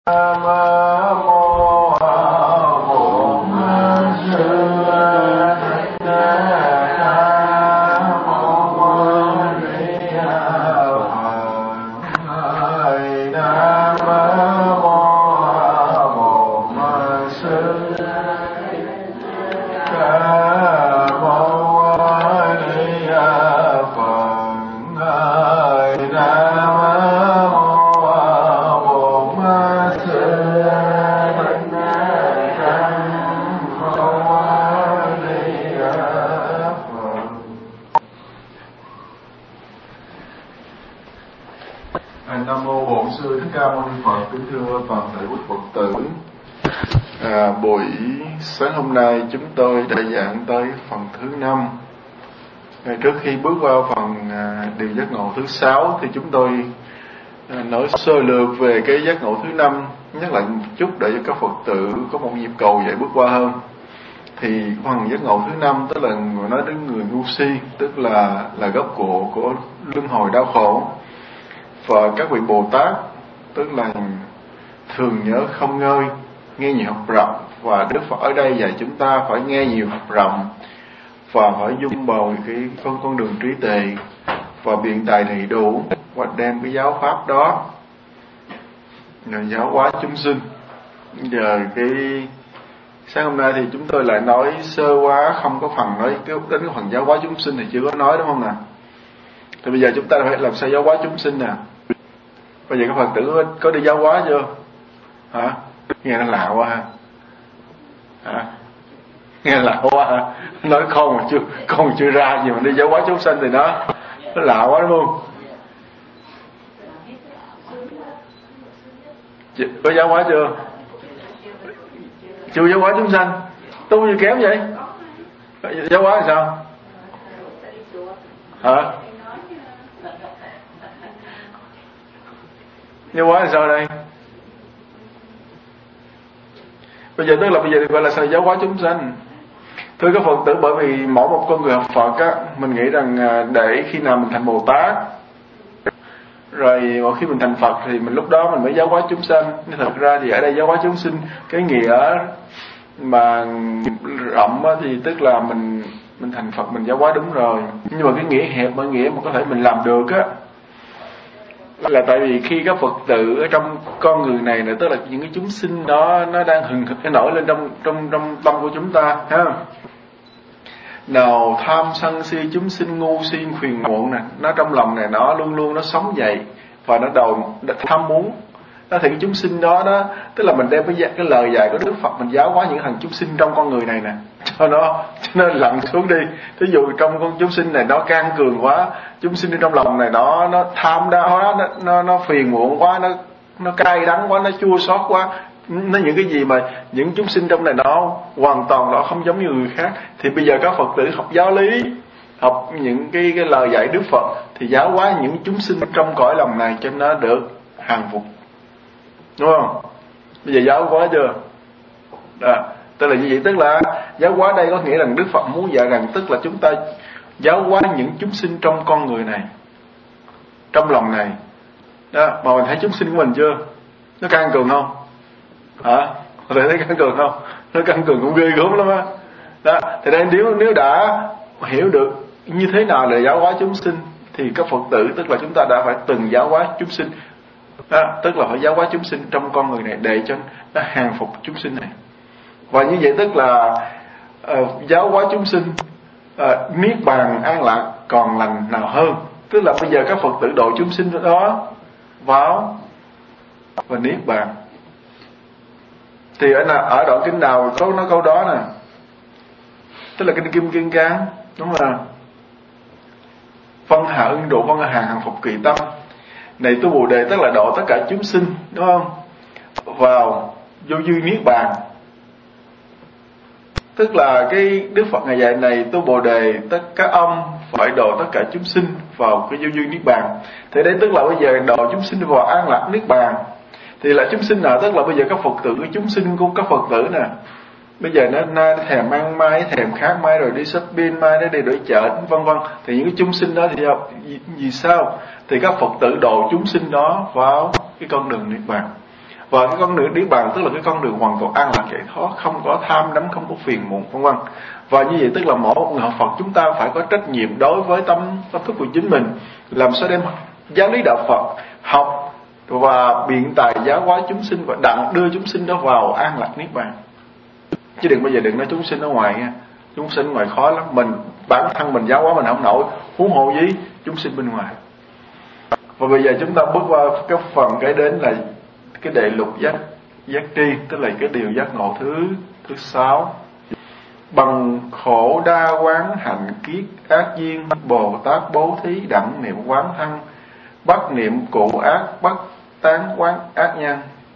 Nam mô Bổn Sư Thích Ca Mâu Ni Phật. Kính thưa toàn thể quý Phật tử, buổi sáng hôm nay chúng tôi đã giảng tới phần thứ 5. Trước khi bước vào phần điều giác ngộ thứ 6 thì chúng tôi nói sơ lược về cái giác ngộ thứ 5, nhắc lại một chút để cho các Phật tử có một nhịp cầu dễ bước qua hơn. Thì phần giác ngộ thứ 5 tức là nói đến người ngu si, tức là gốc của luân hồi đau khổ. Và các vị Bồ Tát tức là thường nhớ không ngơi, nghe nhiều học rộng, và Đức Phật ở đây dạy chúng ta phải nghe nhiều học rộng và phải dung bồi cái con đường trí tuệ và biện tài đầy đủ, và đem cái giáo pháp đó rồi giáo hóa chúng sinh. Giờ cái sáng hôm nay thì chúng tôi lại nói sơ quá, không có phần nói đến cái phần giáo hóa chúng sinh thì chưa có nói, đúng không nào? Thì bây giờ chúng ta phải làm sao giáo hóa chúng sinh nè. Bây giờ các Phật tử có đi giáo hóa chưa? Hả? Nghe nó lạ quá ha. Hả? Nghe lạ quá ha. Nói con chưa ra gì mà đi giáo hóa chúng sinh thì nó lạ quá, đúng không? Có giáo hóa chưa? Chưa giáo hóa chúng sanh. Tu như kém vậy? Giáo hóa là sao? Hả? Giáo hóa là sao đây? Bây giờ tức là bây giờ gọi là sao giáo hóa chúng sanh? Thưa các Phật tử, bởi vì mỗi một con người học Phật á, mình nghĩ rằng để khi nào mình thành Bồ Tát, rồi một khi mình thành Phật thì mình lúc đó mình mới giáo hóa chúng sanh. Nhưng thật ra thì ở đây giáo hóa chúng sinh, cái nghĩa mà rộng á, thì tức là mình thành Phật mình giáo hóa đúng rồi. Nhưng mà cái nghĩa hẹp, mà nghĩa mà có thể mình làm được á, là tại vì khi các Phật tử ở trong con người này tức là những cái chúng sinh đó nó đang hừng hực cái nổi lên trong tâm của chúng ta, ha. Nào tham sân si chúng sinh ngu si phiền muộn nè, nó trong lòng này nó luôn luôn nó sống dậy và nó đầu tham muốn. Đó thì cái chúng sinh đó tức là mình đem cái lời dạy của Đức Phật mình giáo hóa những thằng chúng sinh trong con người này nè, cho nó lặn xuống đi. Ví dụ trong con chúng sinh này nó can cường quá, chúng sinh trong lòng này nó tham đa hóa, nó phiền muộn quá, nó cay đắng quá, nó chua xót quá, nó những cái gì mà những chúng sinh trong này nó hoàn toàn nó không giống như người khác. Thì bây giờ các Phật tử học giáo lý, học những cái lời dạy Đức Phật thì giáo hóa những chúng sinh trong cõi lòng này cho nó được hàng phục, đúng không? Bây giờ giáo hóa chưa? Đó, tức là như vậy, tức là giáo hóa đây có nghĩa rằng Đức Phật muốn dạy rằng tức là chúng ta giáo hóa những chúng sinh trong con người này, trong lòng này. Đó, mà mình thấy chúng sinh của mình chưa? Nó can cường không? Hả? Có thể thấy can cường không? Nó can cường cũng ghê gớm lắm á. Đó, thì đây nếu đã hiểu được như thế nào là giáo hóa chúng sinh thì các Phật tử tức là chúng ta đã phải từng giáo hóa chúng sinh. Đó, tức là phải giáo hóa chúng sinh trong con người này để cho nó hàng phục chúng sinh này. Và như vậy tức là giáo hóa chúng sinh, niết bàn an lạc còn lành nào hơn. Tức là bây giờ các Phật tử độ chúng sinh đó vào và niết bàn. Thì ở đoạn kinh nào có nói câu đó nè, tức là kinh Kim Cang Cang, đúng không? Phân hạ ưng độ, phân hạ hàng phục kỳ tâm. Này tu Bồ Đề tức là độ tất cả chúng sinh, đúng không? Vào vô dư niết bàn. Tức là cái Đức Phật ngày dạy này tu Bồ Đề tất các ông phải độ tất cả chúng sinh vào cái vô dư niết bàn. Thì đây tức là bây giờ độ chúng sinh vào an lạc niết bàn. Thì là chúng sinh nào? Tức là bây giờ các Phật tử, cái chúng sinh của các Phật tử nè, bây giờ nó thèm ăn mai, thèm khát mai, rồi đi shopping mai, nó đi đổi chợ, vân vân. Thì những cái chúng sinh đó thì vì sao? Thì các Phật tử độ chúng sinh đó vào cái con đường niết bàn. Và cái con đường niết bàn tức là cái con đường hoàn toàn an lạc giải thoát, không có tham đắm, không có phiền muộn, vân vân. Và như vậy tức là mỗi một người học Phật chúng ta phải có trách nhiệm đối với tâm thức của chính mình, làm sao đem giáo lý đạo Phật học và biện tài giáo hóa chúng sinh và đặng đưa chúng sinh đó vào an lạc niết bàn. Chứ đừng bao giờ đừng nói chúng sinh ở ngoài nha. Chúng sinh ở ngoài khó lắm, mình bản thân mình giáo hóa mình không nổi, huống hộ gì chúng sinh bên ngoài. Và bây giờ chúng ta bước qua cái phần cái đến là cái đệ lục giác tri, tức là cái điều giác ngộ thứ 6. Bằng khổ đa quán hạnh kiết ác duyên, Bồ Tát bố thí đặng niệm quán thân, bắt niệm cụ ác, bắt tán quán ác nhân.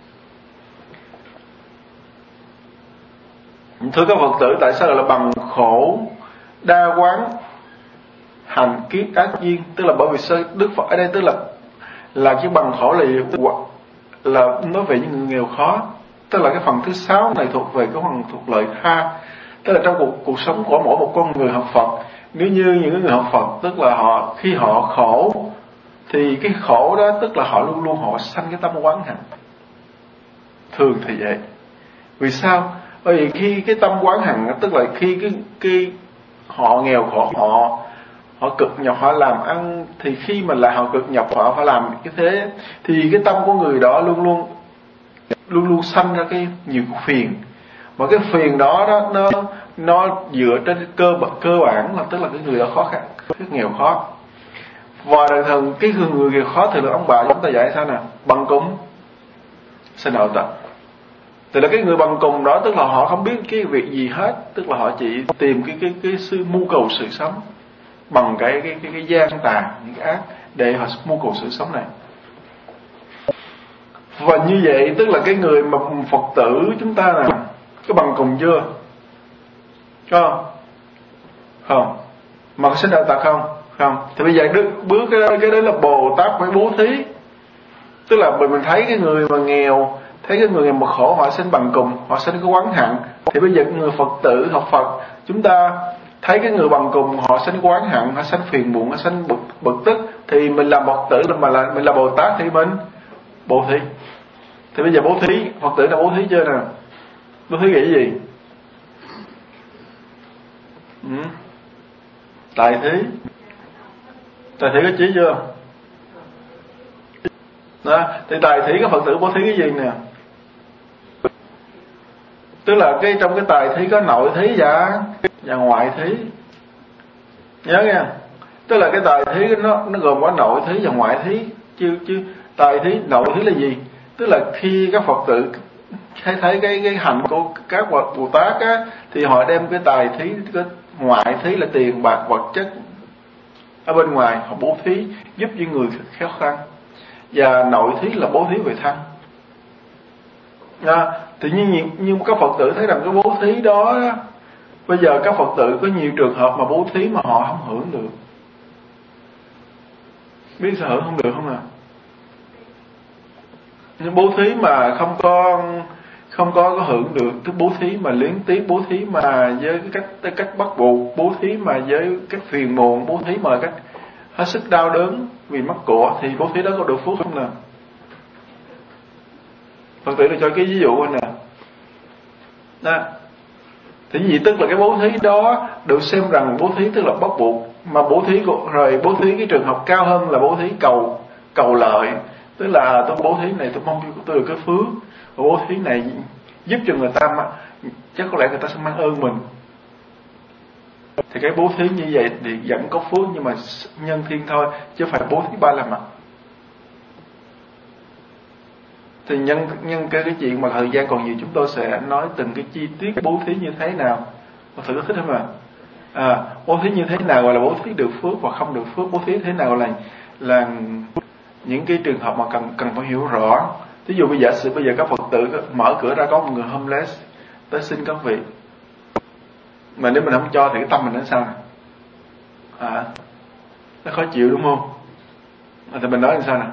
Thưa các Phật tử, tại sao là bằng khổ đa quán hành kiết ác duyên? Tức là bởi vì sao Đức Phật ở đây tức là cái bằng khổ là nói về những người nghèo khó. Tức là cái phần thứ 6 này thuộc về cái phần thuộc lợi tha. Tức là trong cuộc sống của mỗi một con người học Phật, nếu như những người học Phật tức là khi họ khổ thì cái khổ đó tức là họ luôn luôn họ sanh cái tâm oán hận. Thường thì vậy. Vì sao? Bởi vì khi cái tâm oán hận tức là khi cái họ nghèo khổ, họ cực nhọc, họ làm ăn, thì khi mà là họ cực nhọc họ phải làm cái thế thì cái tâm của người đó luôn luôn sanh ra cái nhiều phiền. Mà cái phiền đó nó dựa trên cơ bản là tức là cái người đó khó khăn, cái nghèo khó. Và thường cái người nghèo khó thì là ông bà chúng ta dạy sao nè, bằng cùng sinh đạo tận. Thì là cái người bằng cùng đó tức là họ không biết cái việc gì hết, tức là họ chỉ tìm cái sự mưu cầu sự sống bằng cái gian tà, những cái ác để họ mưu cầu sự sống này. Và như vậy tức là cái người mà Phật tử chúng ta là có bằng cùng chưa? Không. Mà có sinh đạo tật không. Thì bây giờ bước cái đó là Bồ Tát phải bố thí. Tức là mình thấy cái người mà nghèo, thấy cái người nghèo mà khổ, họ sinh bằng cùng, họ sinh cái oán hận. Thì bây giờ người Phật tử học Phật, chúng ta thấy cái người bằng cùng họ sinh oán hận, họ sinh phiền muộn, họ sinh bực tức, thì mình làm Phật tử mình là Bồ Tát thì mình bố thí. Thì bây giờ bố thí, Phật tử đã bố thí chưa nè? Bố thí cái gì? Tài thí có chí chưa? Đó, thì tài thí các Phật tử bố thí cái gì nè? Tức là trong cái tài thí có nội thí và ngoại thí. Nhớ nha. Tức là cái tài thí nó gồm có nội thí và ngoại thí. Chứ tài thí, nội thí là gì? Tức là khi các Phật tử thấy cái hành của các Bồ Tát á, thì họ đem cái tài thí, cái ngoại thí là tiền bạc vật chất ở bên ngoài, họ bố thí giúp cho người khó khăn. Và nội thí là bố thí về thân. Thì nhưng các Phật tử thấy rằng cái bố thí đó, bây giờ các Phật tử có nhiều trường hợp mà bố thí mà họ không hưởng được. Biết sao hưởng không được không à? Nhưng bố thí mà không có hưởng được, cái bố thí mà luyến tiếc, bố thí mà với cái cách bắt buộc, bố thí mà với cách phiền muộn, bố thí mà cách hết sức đau đớn vì mắc của, thì bố thí đó có được phước không nè? Phật tử để cho cái ví dụ nè. Đó. Thì gì tức là cái bố thí đó được xem rằng bố thí tức là bắt buộc, mà bố thí rồi bố thí cái trường hợp cao hơn là bố thí cầu lợi, tức là tôi bố thí này tôi mong tôi được cái phước, và bố thí này giúp cho người ta mà chắc có lẽ người ta sẽ mang ơn mình. Thì cái bố thí như vậy thì vẫn có phước, nhưng mà nhân thiên thôi, chứ phải bố thí 3 lần mặt. Thì nhân cái chuyện mà thời gian còn nhiều, chúng tôi sẽ nói từng cái chi tiết bố thí như thế nào. Mà thử có thích không ạ? Bố thí như thế nào gọi là bố thí được phước và không được phước, bố thí thế nào là những cái trường hợp mà cần phải hiểu rõ. Ví dụ bây giờ các Phật tử mở cửa ra có một người homeless tới xin các vị, mà nếu mình không cho thì cái tâm mình nó sao nè? Nó khó chịu đúng không? Thì mình nói làm sao nè?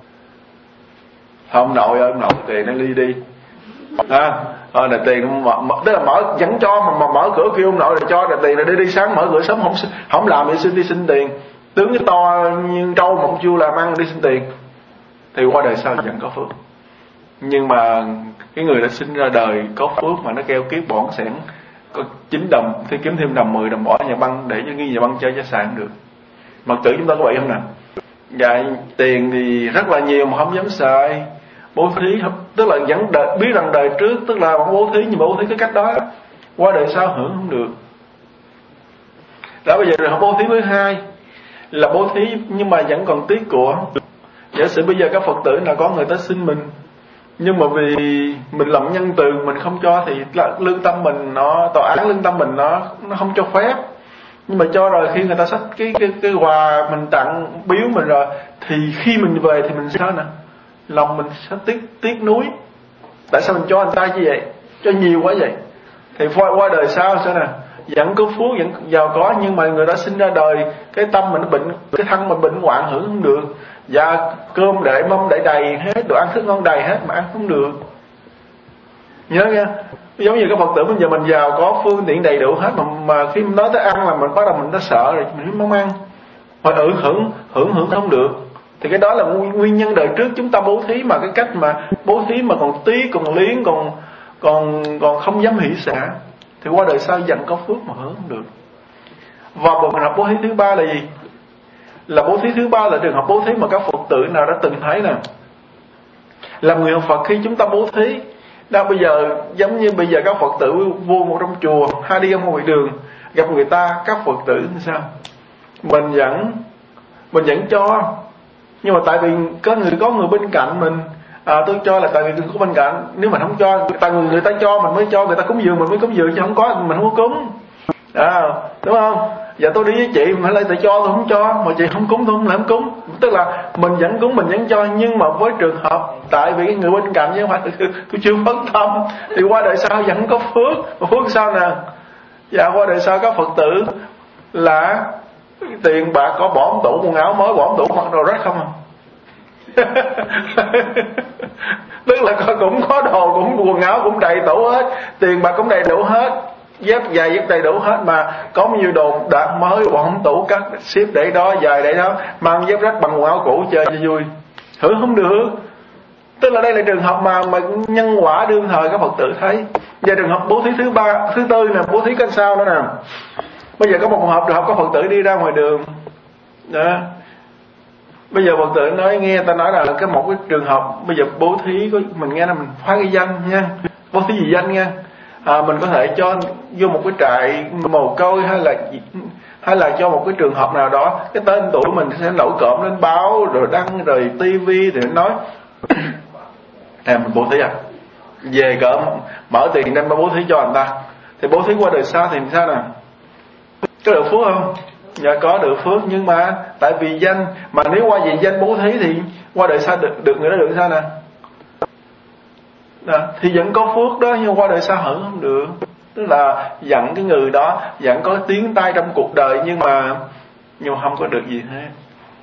Ông nội ơi, ông nội tiền nó đi là tiền tức là vẫn cho mà mở cửa kêu ông nội là cho là tiền là đi sáng mở cửa sớm không làm đi xin tiền, tướng cái to như trâu mà ông chưa làm ăn đi xin tiền, thì qua đời sau vẫn có phước. Nhưng mà cái người đã sinh ra đời có phước mà nó keo kiết bỏn sẻn có 9 đồng thì kiếm thêm đồng 10 đồng bỏ nhà băng để cho nhà băng chơi cho sạn được. Phật tử chúng ta có vậy không nè? Dạ, tiền thì rất là nhiều mà không dám xài. Bố thí tức là vẫn biết rằng đời trước tức là bố thí, nhưng mà bố thí cái cách đó qua đời sau hưởng không được. Đó, bây giờ rồi bố thí thứ hai là bố thí nhưng mà vẫn còn tiếc của. Giả sử bây giờ các Phật tử là có người ta xin mình, nhưng mà vì mình làm nhân từ mình không cho thì lương tâm mình tòa án lương tâm mình nó không cho phép. Nhưng mà cho rồi khi người ta xách cái quà mình tặng biếu mình rồi thì khi mình về thì mình sao nè, lòng mình sẽ tiếc nuối. Tại sao mình cho anh ta như vậy, cho nhiều quá vậy? Thì qua đời sau sao nè, vẫn có phước vẫn giàu có, nhưng mà người ta sinh ra đời cái tâm mình nó bệnh, cái thân mình bệnh hoạn hưởng không được. Dạ, cơm để mâm để đầy hết, đồ ăn thức ngon đầy hết mà ăn không được. Nhớ nha, giống như các Phật tử bây giờ mình giàu có phương tiện đầy đủ hết mà khi mình nói tới ăn là mình bắt đầu mình đã sợ rồi, mình không ăn, hoặc hưởng không được. Thì cái đó là nguyên nhân đời trước chúng ta bố thí mà cái cách mà bố thí mà còn tí còn liếng còn không dám hỷ xả, thì qua đời sau dần có phước mà hưởng không được. Và một trường hợp bố thí thứ ba là gì? Là bố thí thứ ba là trường hợp bố thí mà các Phật tử nào đã từng thấy nè. Làm người học Phật khi chúng ta bố thí, đâu bây giờ giống như bây giờ các Phật tử vô một trong chùa hay đi ra ngoài đường gặp người ta, các Phật tử thì sao? Mình vẫn cho, nhưng mà tại vì có người bên cạnh mình. Tôi cho là tại vì có bên cạnh. Nếu mình không cho, tại người ta cho mình mới cho, người ta cúng dường mình mới cúng dường, chứ không có mình không có cúng. Đúng không? Giờ tôi đi với chị mà lại tại cho tôi không cho, mà chị không cúng tôi không làm cúng. Tức là mình vẫn cúng, mình vẫn cho, nhưng mà với trường hợp tại vì cái người bên cạnh chứ không phải tôi chưa phân tâm, thì qua đời sau vẫn có phước. Phước sao nè? Dạ, qua đời sau các Phật tử là tiền bạc có bỏ tủ, quần áo mới bỏ tủ, mặc đồ rách không à. Tức là cũng có đồ, cũng quần áo cũng đầy tủ hết, tiền bạc cũng đầy đủ hết, dép giày dép đầy đủ hết, mà có bao nhiêu đồ đạc mới bỏ tủ cắt xếp để đó, dài để đó, mang dép rách bằng quần áo cũ chơi cho vui, hưởng không được. Tức là đây là trường hợp mà nhân quả đương thời các Phật tử thấy. Và trường hợp bố thí thứ tư nè, bố thí cách sau đó nè. Bây giờ có một trường hợp có Phật tử đi ra ngoài đường đó. Bây giờ Phật tử nghe ta nói là một cái trường hợp bây giờ bố thí mình nghe là mình phá cái danh nha, bố thí gì danh nha. Mình có thể cho vô một cái trại mồ côi hay là cho một cái trường hợp nào đó, cái tên tuổi mình sẽ nổi cộm lên báo rồi đăng rồi tivi thì nói mình bố thí về cỡ mở tiền đem bố thí cho người ta, thì bố thí qua đời sau thì sao nè, có được phước không? Dạ có được phước, nhưng mà tại vì danh, mà nếu qua vì danh bố thí thì qua đời sau được người đó được sao nè? Thì vẫn có phước đó, nhưng qua đời sau hưởng không được. Tức là dặn cái người đó vẫn có tiếng tay trong cuộc đời, nhưng mà không có được gì hết.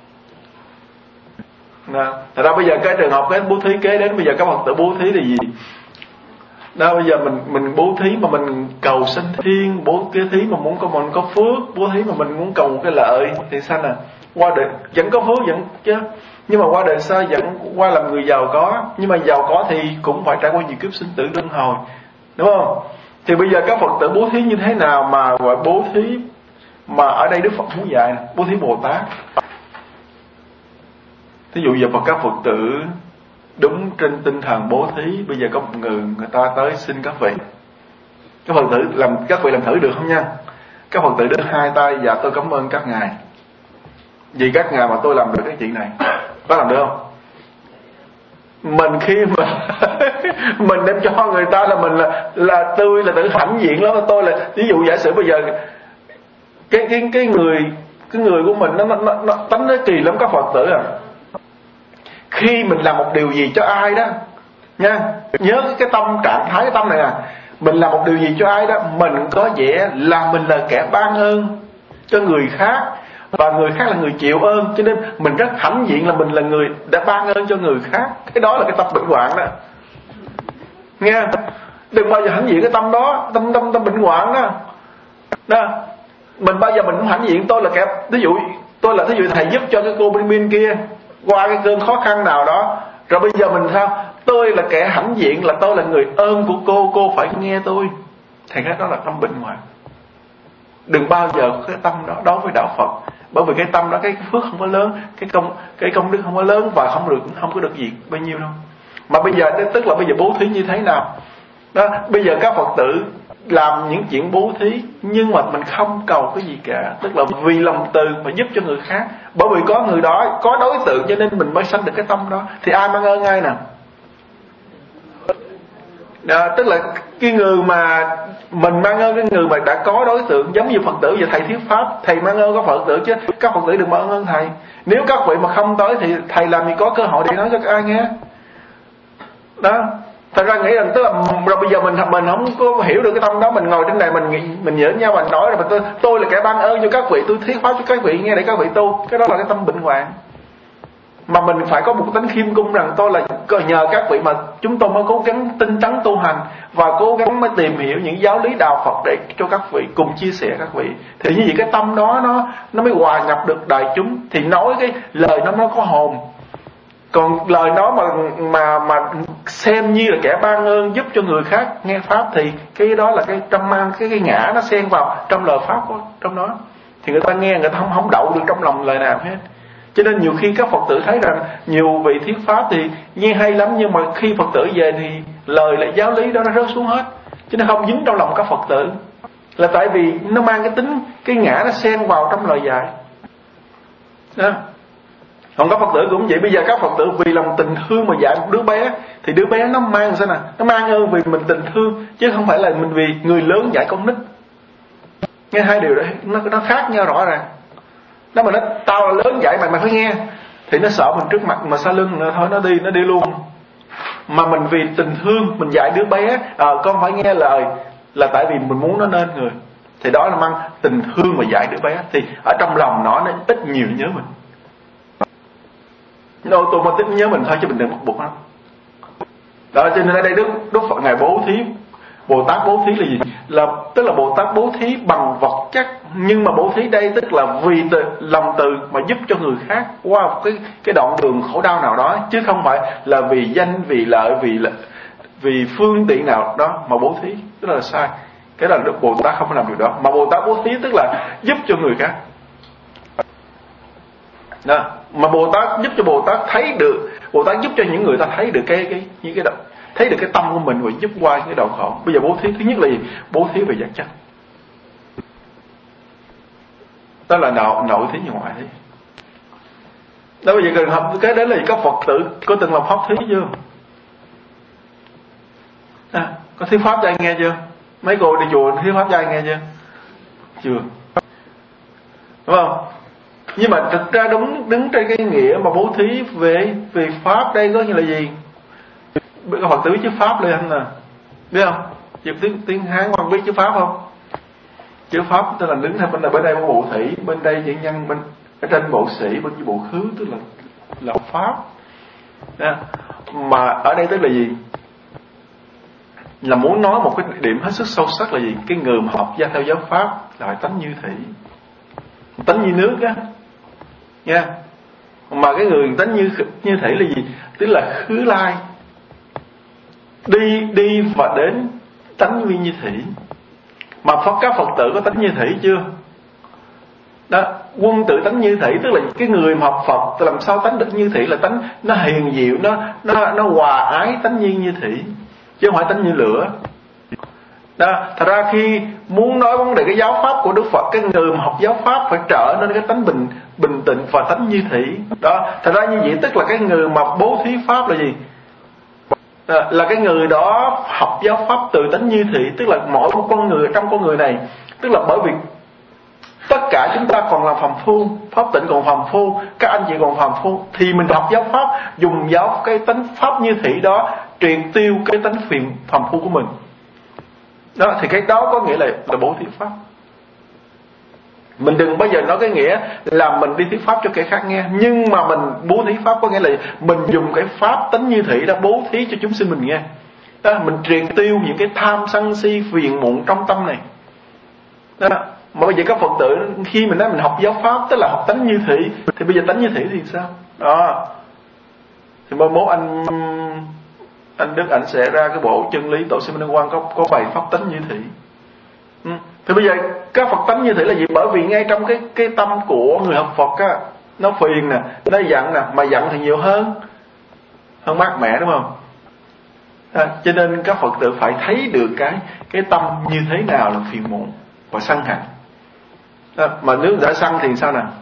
Thật ra bây giờ cái trường hợp cái bố thí kế đến, bây giờ các Phật tử bố thí là gì? Đó, bây giờ mình bố thí mà mình cầu sanh thiên, bố thí mà mình có phước, bố thí mà mình muốn cầu một cái lợi thì sao nè? Qua đời vẫn có phước vẫn chứ, nhưng mà qua đời sau vẫn qua làm người giàu có, nhưng mà giàu có thì cũng phải trải qua nhiều kiếp sinh tử luân hồi, đúng không? Thì bây giờ các Phật tử bố thí như thế nào mà gọi bố thí mà ở đây Đức Phật muốn dạy nè, bố thí Bồ Tát. Thí dụ giờ các Phật tử đúng trên tinh thần bố thí, bây giờ có một người ta tới xin các vị Phật tử các vị làm thử được không nha? Các Phật tử đưa hai tay, dạ tôi cảm ơn các ngài, vì các ngài mà tôi làm được cái chuyện này. Có làm được không? Mình khi mà mình đem cho người ta là mình là tôi là tự hãnh diện lắm. Tôi là ví dụ giả sử bây giờ cái người của mình nó tánh nó kỳ lắm các Phật tử Khi mình làm một điều gì cho ai đó nha, nhớ cái tâm trạng thái, cái tâm này mình làm một điều gì cho ai đó, mình có vẻ là mình là kẻ ban ơn cho người khác, và người khác là người chịu ơn, cho nên mình rất hãnh diện là mình là người đã ban ơn cho người khác. Cái đó là cái tâm bệnh hoạn đó nghe. Đừng bao giờ hãnh diện cái tâm đó, tâm bệnh hoạn đó. Mình bao giờ mình cũng hãnh diện tôi là kẻ, ví dụ thầy giúp cho cái cô bên kia qua cái cơn khó khăn nào đó, rồi bây giờ mình sao tôi là kẻ hãnh diện, là tôi là người ơn của cô phải nghe tôi. Thì cái đó là tâm bệnh hoạn. Đừng bao giờ có cái tâm đó đối với đạo Phật, bởi vì cái tâm đó cái phước không có lớn, cái công đức không có lớn, và không có được gì bao nhiêu đâu. Mà bây giờ tức là bây giờ bố thí như thế nào đó, bây giờ các Phật tử làm những chuyện bố thí nhưng mà mình không cầu cái gì cả, tức là vì lòng từ mà giúp cho người khác, bởi vì có người đó có đối tượng cho nên mình mới sanh được cái tâm đó. Thì ai mang ơn ai nào? Tức là cái người mà mình mang ơn cái người mà đã có đối tượng, giống như Phật tử giờ thầy thuyết pháp, thầy mang ơn các Phật tử chứ các Phật tử đừng mang ơn thầy. Nếu các vị mà không tới thì thầy làm gì có cơ hội để nói cho các ai nghe đó. Thật ra nghĩ rằng tức là rồi bây giờ mình không có hiểu được cái tâm đó, mình ngồi trên này mình nhớ nhau, mình nói là tôi là kẻ ban ơn cho các vị, tôi thuyết pháp cho các vị nghe để các vị tu. Cái đó là cái tâm bệnh hoạn. Mà mình phải có một tánh khiêm cung rằng tôi là nhờ các vị mà chúng tôi mới cố gắng tinh tấn tu hành, và cố gắng mới tìm hiểu những giáo lý đạo Phật để cho các vị cùng chia sẻ các vị. Thì như vậy cái tâm đó nó mới hòa nhập được đại chúng, thì nói cái lời nó có hồn. Còn lời nói mà xem như là kẻ ban ơn giúp cho người khác nghe pháp, thì cái đó là cái tâm mang cái ngã nó xen vào trong lời pháp của trong đó, thì người ta nghe người ta không đậu được trong lòng lời nào hết. Cho nên nhiều khi các Phật tử thấy rằng nhiều vị thuyết pháp thì nghe hay lắm, nhưng mà khi Phật tử về thì lời lại giáo lý đó nó rớt xuống hết, cho nên không dính trong lòng các Phật tử, là tại vì nó mang cái tính cái ngã nó xen vào trong lời dạy đó. Còn các Phật tử cũng vậy, bây giờ các Phật tử vì lòng tình thương mà dạy một đứa bé, thì đứa bé nó mang sao nè, nó mang ơn vì mình tình thương, chứ không phải là mình vì người lớn dạy con nít. Nghe hai điều đấy nó khác nhau rõ ràng. Nếu mà nó tao là lớn dạy mày phải nghe, thì nó sợ mình trước mặt, mà sau lưng nó thôi nó đi luôn. Mà mình vì tình thương mình dạy đứa bé, con phải nghe lời, là tại vì mình muốn nó nên người, thì đó là mang tình thương mà dạy đứa bé, thì ở trong lòng nó ít nhiều nhớ mình. Đâu tôi mới tính nhớ mình thôi, chứ mình đừng bắt buộc nó. Đó, cho nên ở đây Đức Phật ngài bố thí, Bồ Tát bố thí là gì? Là tức là Bồ Tát bố thí bằng vật chất, nhưng mà bố thí đây tức là vì lòng từ mà giúp cho người khác qua một cái đoạn đường khổ đau nào đó, chứ không phải là vì danh, vì lợi, vì phương tiện nào đó mà bố thí, tức là sai. Cái là Đức Bồ Tát không làm điều đó, mà Bồ Tát bố thí tức là giúp cho người khác. Đó. Mà Bồ Tát giúp cho Bồ Tát thấy được, Bồ Tát giúp cho những người ta thấy được thấy được cái tâm của mình, và giúp qua cái đau khổ. Bây giờ bố thí thứ nhất là gì? Bố thí về vật chất, đó là nội thí và ngoại thí. Đó, bây giờ cần học cái đấy là các Phật tử có từng làm pháp thí chưa? Có thuyết pháp cho ai nghe chưa? Mấy cô đi chùa thuyết pháp cho ai nghe chưa? Chưa, đúng không? Nhưng mà thực ra đứng trên cái nghĩa mà bố thí về pháp đây có như là gì? Các Phật tử biết chữ pháp lên nè, biết không? Tiếng Hán Văn biết chữ pháp không? Chữ pháp tức là đứng theo bên đây có bộ thủy, bên đây chữ nhân, bên ở trên bộ sĩ, bên dưới bộ khứ, tức là pháp. Mà ở đây tức là gì? Là muốn nói một cái điểm hết sức sâu sắc là gì? Cái người mà học gia theo giáo pháp là phải tánh như thủy, tánh như nước á, nha. Mà cái người tánh như thủy là gì? Tức là khứ lai, đi và đến tánh nguyên như thủy. Mà các Phật tử có tánh như thủy chưa? Đó, quân tử tánh như thủy tức là cái người mà học Phật làm sao tánh được như thủy, là tánh nó hiền diệu, nó hòa ái, tánh như thủy, chứ không phải tánh như lửa. Đó, thật ra khi muốn nói vấn đề cái giáo pháp của Đức Phật, cái người mà học giáo pháp phải trở nên cái tánh bình tĩnh và tánh như thủy. Đó, thật ra như vậy tức là cái người mà bố thí pháp là gì? Là cái người đó học giáo pháp từ tánh như thủy, tức là mỗi một con người trong con người này, tức là bởi vì tất cả chúng ta còn là phàm phu, pháp tịnh còn phàm phu, các anh chị còn phàm phu, thì mình học giáo pháp, dùng cái tánh pháp như thủy đó triệt tiêu cái tánh phàm phu của mình. Đó, thì cái đó có nghĩa là bố thí pháp. Mình đừng bao giờ nói cái nghĩa là mình đi thuyết pháp cho kẻ khác nghe, nhưng mà mình bố thí pháp có nghĩa là mình dùng cái pháp tánh như thủy đã bố thí cho chúng sinh mình nghe. Đó, mình triệt tiêu những cái tham sân si phiền muộn trong tâm này. Đó. Mà bây giờ các Phật tử khi mình nói mình học giáo pháp tức là học tánh như thủy, thì bây giờ tánh như thủy thì sao? Đó. Thì mai mốt anh anh Đức ảnh sẽ ra cái bộ chân lý tổ sư Minh Ấn Quang có bài pháp tánh như thị. Thì bây giờ các Phật tánh như thị là gì? Bởi vì ngay trong cái tâm của người học Phật á, nó phiền nè, nó giận nè, mà giận thì nhiều hơn mát mẻ, đúng không? Cho nên các Phật tử phải thấy được cái tâm như thế nào là phiền muộn và sân hận. Mà nếu đã sân thì sao nào?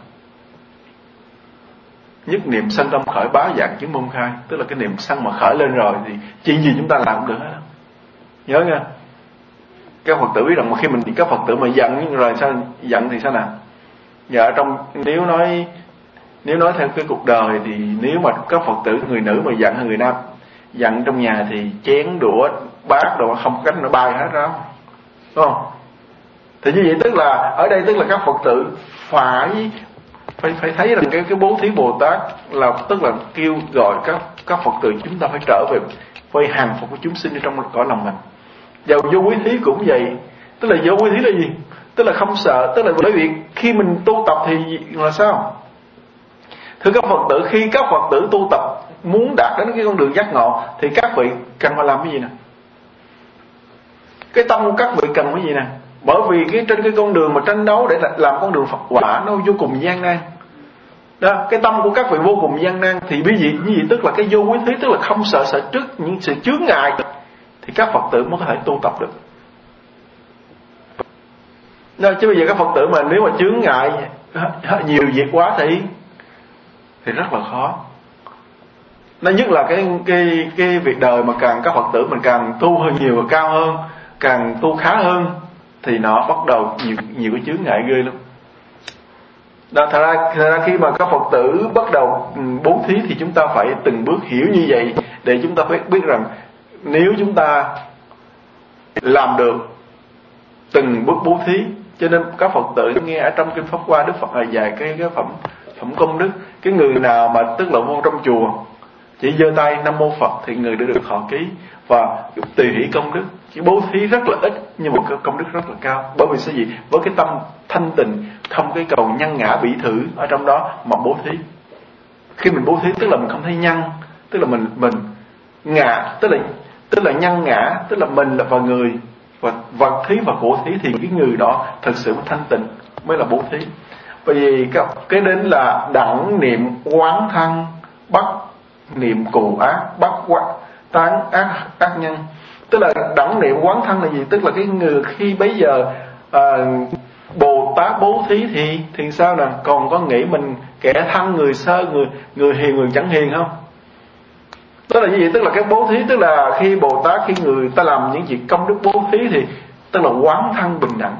Nhất niệm sân tâm khởi bá dạng chứng môn khai. Tức là cái niệm sân mà khởi lên rồi thì chuyện gì chúng ta làm cũng được hết. Nhớ nha. Các Phật tử biết rằng khi các Phật tử mà giận rồi sao, giận thì sao nào? Dạ trong nếu nói theo cái cuộc đời thì nếu mà các Phật tử người nữ mà giận hay người nam giận trong nhà thì chén đũa bát đồ không có cách nó bay hết ra, đúng không? Thì như vậy tức là ở đây tức là các Phật tử phải thấy rằng cái bố thí Bồ Tát là tức là kêu gọi các Phật tử chúng ta phải trở về với hàng phục của chúng sinh ở trong cõi lòng mình. Và vô quý thí cũng vậy. Tức là vô quý thí là gì? Tức là không sợ. Tức là bởi vì khi mình tu tập thì là sao? Thưa các Phật tử, khi các Phật tử tu tập muốn đạt đến cái con đường giác ngộ thì các vị cần phải làm cái gì nè? Cái tâm của các vị cần cái gì nè? Bởi vì trên cái con đường mà tranh đấu để làm con đường Phật quả nó vô cùng gian nan. Đó, cái tâm của các vị vô cùng gian nan thì bí gì tức là cái vô quý thí, tức là không sợ trước những sự chướng ngại thì các Phật tử mới có thể tu tập được. Đó, chứ bây giờ các Phật tử mà nếu mà chướng ngại nhiều việc quá thì rất là khó. Nó nhất là cái việc đời mà càng các Phật tử mình càng tu hơn nhiều và cao hơn, càng tu khá hơn thì nó bắt đầu nhiều cái chướng ngại ghê lắm. Đó, thật ra khi mà các Phật tử bắt đầu bố thí thì chúng ta phải từng bước hiểu như vậy để chúng ta phải biết rằng nếu chúng ta làm được từng bước bố thí, cho nên các Phật tử nghe ở trong kinh Pháp Hoa Đức Phật là dạy cái phẩm công đức. Cái người nào mà tức là vô trong chùa chỉ giơ tay Nam Mô Phật thì người đã được họ ký và tùy hỷ công đức. Chỉ bố thí rất là ít nhưng mà công đức rất là cao. Bởi vì sao gì? Với cái tâm thanh tịnh, không cái cầu nhân ngã bỉ thử ở trong đó mà bố thí. Khi mình bố thí tức là mình không thấy nhân, tức là mình ngã, tức là nhân ngã, tức là mình là và người và vật thí và của thí thì cái người đó thật sự thanh tịnh mới là bố thí. Bởi vì cái đến là đẳng niệm quán thân bắt niệm cù ác, bắt tán ác nhân. Tức là đẳng niệm quán thân là gì? Tức là cái người khi bấy giờ Bồ Tát bố thí thì sao nè? Còn có nghĩ mình kẻ thân người sơ, người hiền người chẳng hiền không? Tức là như vậy, tức là cái bố thí tức là khi Bồ Tát, khi người ta làm những việc công đức bố thí thì tức là quán thân bình đẳng.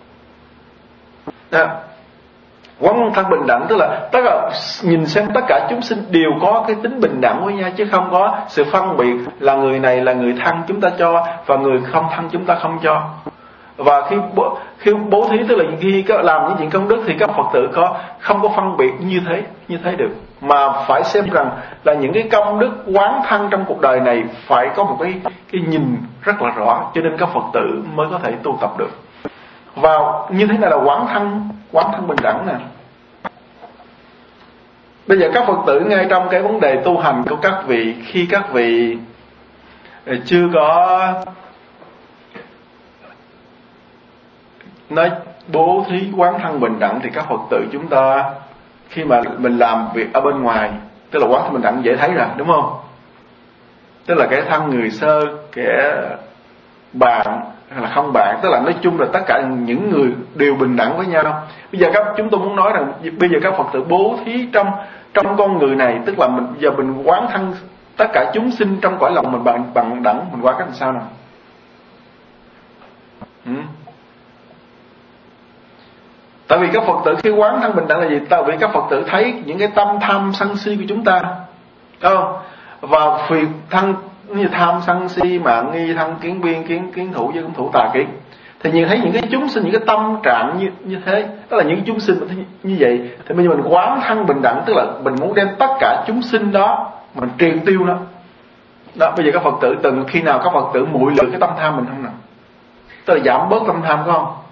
Quán thân bình đẳng tức là nhìn xem tất cả chúng sinh đều có cái tính bình đẳng với nhau, chứ không có sự phân biệt là người này là người thân chúng ta cho và người không thân chúng ta không cho. Và khi bố thí tức là khi làm những chuyện công đức thì các Phật tử không có phân biệt như thế được, mà phải xem rằng là những cái công đức quán thân trong cuộc đời này phải có một cái nhìn rất là rõ, cho nên các Phật tử mới có thể tu tập được. Và như thế này là quán thân bình đẳng nè. Bây giờ các Phật tử ngay trong cái vấn đề tu hành của các vị, khi các vị chưa có nói bố thí quán thân bình đẳng thì các Phật tử chúng ta khi mà mình làm việc ở bên ngoài, tức là quán thân bình đẳng dễ thấy rồi, đúng không? Tức là kẻ thân người sơ, kẻ bạn hay là không bạn, tức là nói chung là tất cả những người đều bình đẳng với nhau. Bây giờ chúng tôi muốn nói rằng bây giờ các Phật tử bố thí trong con người này, tức là mình quán thân tất cả chúng sinh trong cõi lòng mình bằng đẳng, mình quán cách làm sao nào? Tại vì các Phật tử khi quán thân bình đẳng là gì? Tại vì các Phật tử thấy những cái tâm tham sân si của chúng ta, không? Và phiền thân như tham sân si mạng nghi thân kiến biên kiến thủ với cũng thủ tà kiến, thì nhìn thấy những cái chúng sinh, những cái tâm trạng như thế, tức là những chúng sinh như vậy thì bây giờ mình quán thân bình đẳng, tức là mình muốn đem tất cả chúng sinh đó mình triệt tiêu nó. Đó, bây giờ các Phật tử từng khi nào các Phật tử muội lựa cái tâm tham mình không nào? Tức là giảm bớt tâm tham có không?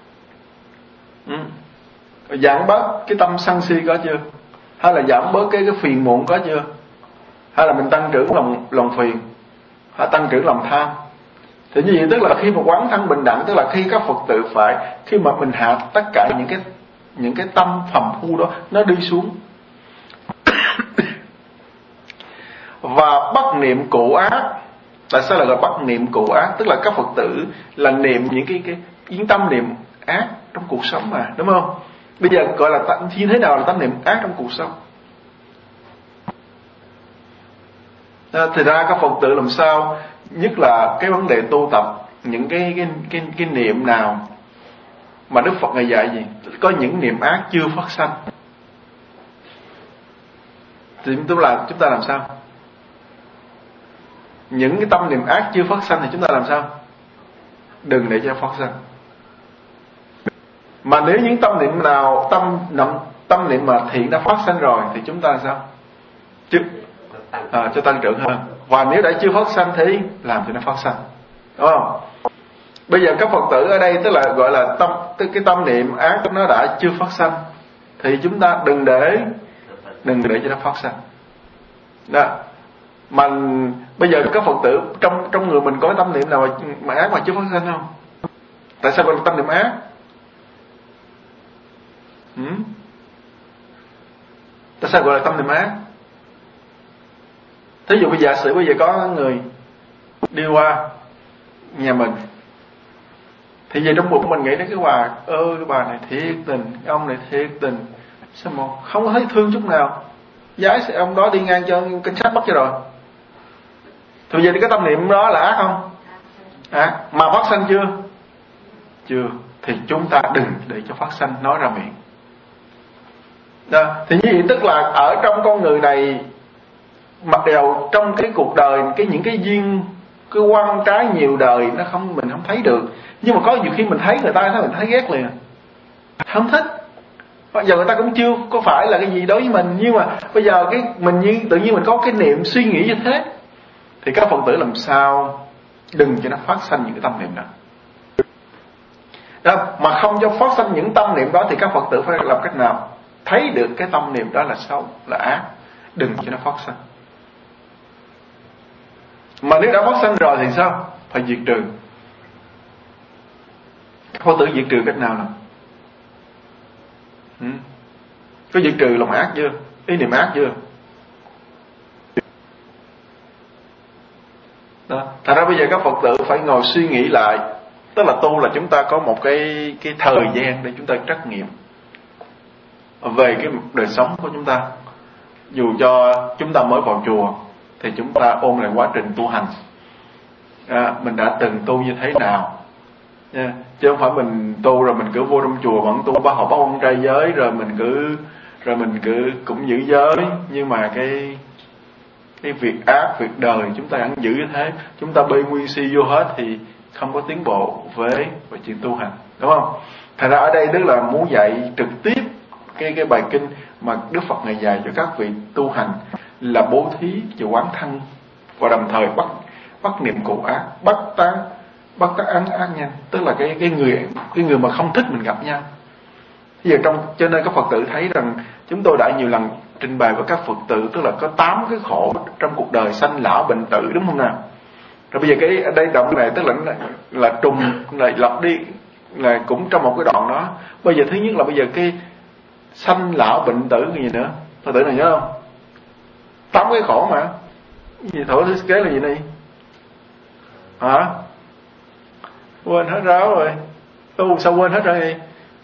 Giảm bớt cái tâm sân si có chưa? Hay là giảm bớt cái phiền muộn có chưa? Hay là mình tăng trưởng lòng phiền? họ tăng trưởng lòng tham. Thì như vậy tức là khi mà quán thân bình đẳng, tức là khi các Phật tử phải, khi mà mình hạ tất cả những cái tâm phàm phu đó nó đi xuống. Và bất niệm cụ ác. Tại sao lại gọi bất niệm cụ ác? Tức là các Phật tử là niệm những cái yến tâm niệm ác trong cuộc sống mà, đúng không? Bây giờ gọi là như thế nào là tâm niệm ác trong cuộc sống? Thì ra các Phật tử làm sao, nhất là cái vấn đề tu tập, những cái niệm nào mà Đức Phật Ngài dạy gì? Có những niệm ác chưa phát sanh thì chúng ta làm sao? Những cái tâm niệm ác chưa phát sanh thì chúng ta làm sao? Đừng để cho phát sanh. Mà nếu những tâm niệm nào tâm niệm mà thiện đã phát sanh rồi thì chúng ta làm sao? Cho tăng trưởng hơn. Và nếu đã chưa phát sanh thì làm cho nó phát sanh, đúng không? Bây giờ các Phật tử ở đây tức là gọi là cái tâm niệm ác nó đã chưa phát sanh thì chúng ta đừng để cho nó phát sanh. Đó. Mà bây giờ các Phật tử trong người mình có tâm niệm nào mà ác mà chưa phát sanh không? Tại sao gọi là tâm niệm ác? Tại sao gọi là tâm niệm ác? Thí dụ giả sử bây giờ có người đi qua nhà mình thì về trong bụng mình nghĩ đến cái bà này thiệt tình, cái ông này thiệt tình, sao mà không thấy thương chút nào, giái sẽ ông đó đi ngang cho cảnh sát bắt cho rồi. Thì bây giờ cái tâm niệm đó là ác không? Mà phát sanh chưa thì chúng ta đừng để cho phát sanh nói ra miệng. Đó. Thì như vậy tức là ở trong con người này, mặc dầu trong cái cuộc đời những cái duyên, cái quan trái nhiều đời mình không thấy được, nhưng mà có nhiều khi mình thấy người ta mình thấy ghét liền, không thích. Bây giờ người ta cũng chưa có phải là cái gì đối với mình, nhưng mà bây giờ tự nhiên mình có cái niệm suy nghĩ như thế thì các Phật tử làm sao đừng cho nó phát sanh những cái tâm niệm đó. Mà không cho phát sanh những tâm niệm đó thì các Phật tử phải làm cách nào? Thấy được cái tâm niệm đó là xấu, là ác, đừng cho nó phát sanh. Mà nếu đã phát sanh rồi thì sao? Phải diệt trừ. Các Phật tử diệt trừ cách nào nào? Có diệt trừ lòng ác chưa? Ý niệm ác chưa? Đó. Thật ra bây giờ các Phật tử phải ngồi suy nghĩ lại. Tức là tu là chúng ta có một cái thời gian để chúng ta trắc nghiệm về cái đời sống của chúng ta. Dù cho chúng ta mới vào chùa thì chúng ta ôn lại quá trình tu hành. Mình đã từng tu như thế nào nha. Chứ không phải mình tu rồi mình cứ vô trong chùa vẫn tu bắt học bắt quan trai giới rồi mình cứ cũng giữ giới, nhưng mà cái việc ác, việc đời chúng ta vẫn giữ như thế, chúng ta bê nguyên si vô hết thì không có tiến bộ về chuyện tu hành, đúng không? Thành ra ở đây tức là muốn dạy trực tiếp cái bài kinh mà Đức Phật Ngài dạy cho các vị tu hành là bố thí và quán thân, và đồng thời bắt niệm cụ ác, bắt tác ác nhân, tức là cái người mà không thích mình gặp nhau. Bây giờ cho nên các Phật tử thấy rằng chúng tôi đã nhiều lần trình bày với các Phật tử, tức là có 8 cái khổ trong cuộc đời: sanh lão bệnh tử, đúng không nào? Rồi bây giờ cái đây đoạn này tức là trùng lại lặp đi là cũng trong một cái đoạn đó. Bây giờ thứ nhất là bây giờ cái sanh lão bệnh tử cái gì nữa? Phật tử này nhớ không? 8 cái khổ mà. Gì thổ thứ kế là gì đây? Hả? Quên hết ráo rồi. Sao quên hết rồi?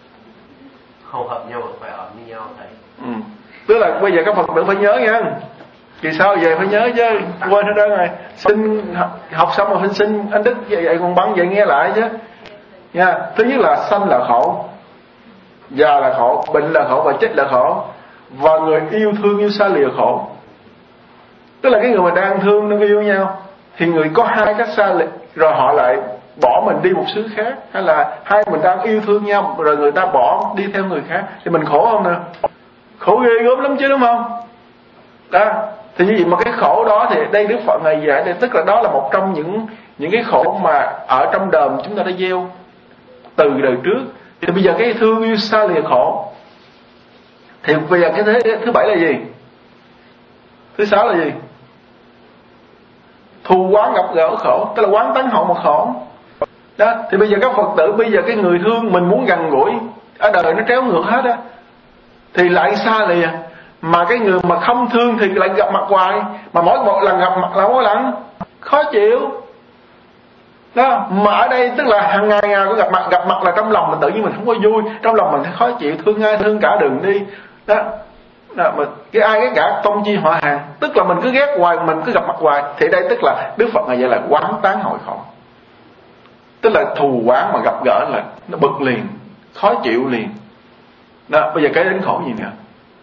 Không hợp nhau mà phải ở với nhau thầy. Tức là bây giờ các Phật tử phải nhớ nha. Kỳ sau về phải nhớ chứ. Quên hết rồi. Học xong rồi phải xin anh Đức vậy còn bắn vậy nghe lại chứ. Nha. Thứ nhất là sanh là khổ, già là khổ, bệnh là khổ và chết là khổ. Và người yêu thương yêu xa lìa khổ. Tức là cái người mà đang thương đang yêu nhau thì người có hai cách xa lìa, rồi họ lại bỏ mình đi một xứ khác, hay là hai mình đang yêu thương nhau rồi người ta bỏ đi theo người khác thì mình khổ không nè? Khổ ghê gớm lắm chứ, đúng không? Đó. Thì như vậy mà cái khổ đó thì đây Đức Phật Ngài dạy đây, tức là đó là một trong những cái khổ mà ở trong đời chúng ta đã gieo từ đời trước. Thì bây giờ cái thương yêu xa lìa khổ. Thì bây giờ cái thứ 7 là gì? Thứ 6 là gì? thù quán gặp gỡ khổ, tức là quán tánh hậu một khổ. Đó, thì bây giờ các Phật tử, bây giờ cái người thương mình muốn gần gũi, ở đời nó tréo ngược hết á, thì lại xa lìa. Mà cái người mà không thương thì lại gặp mặt hoài, mà mỗi một lần gặp mặt là mỗi lần khó chịu. Đó, mà ở đây tức là hàng ngày có gặp mặt là trong lòng mình tự nhiên mình không có vui, trong lòng mình thấy khó chịu, thương ai thương cả đường đi. Đó, mà cái ai ghét cả tông chi họ hàng, tức là mình cứ ghét hoài, mình cứ gặp mặt hoài. Thì đây tức là Đức Phật này vậy là quán tán hội khổ, tức là thù quán mà gặp gỡ là nó bực liền, khó chịu liền. Đó, bây giờ cái đến khổ gì nữa?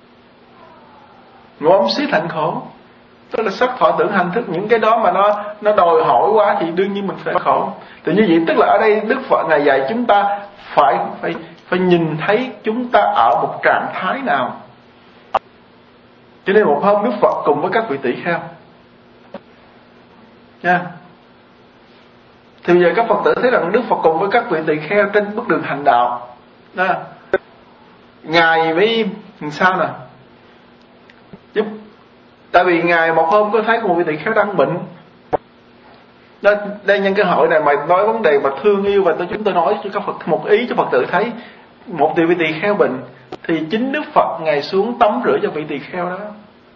Ngón xí thành khổ, tức là sắc thọ tưởng hành thức, những cái đó mà nó đòi hỏi quá thì đương nhiên mình phải khổ. Thì như vậy tức là ở đây Đức Phật Ngài dạy chúng ta phải nhìn thấy chúng ta ở một trạng thái nào. Cho nên một hôm Đức Phật cùng với các vị tỷ kheo nha. Thì bây giờ các Phật tử thấy rằng Đức Phật cùng với các vị tỷ kheo trên bước đường hành đạo đó. Ngài mới sao nè, giúp. Tại vì Ngài một hôm có thấy một vị tỷ kheo đang bệnh. Đó, đây nhân cái hội này mà nói vấn đề mà thương yêu, và chúng tôi nói cho các Phật một ý cho Phật tử thấy, một vị tỷ kheo bệnh thì chính Đức Phật Ngài xuống tắm rửa cho vị tỷ kheo đó.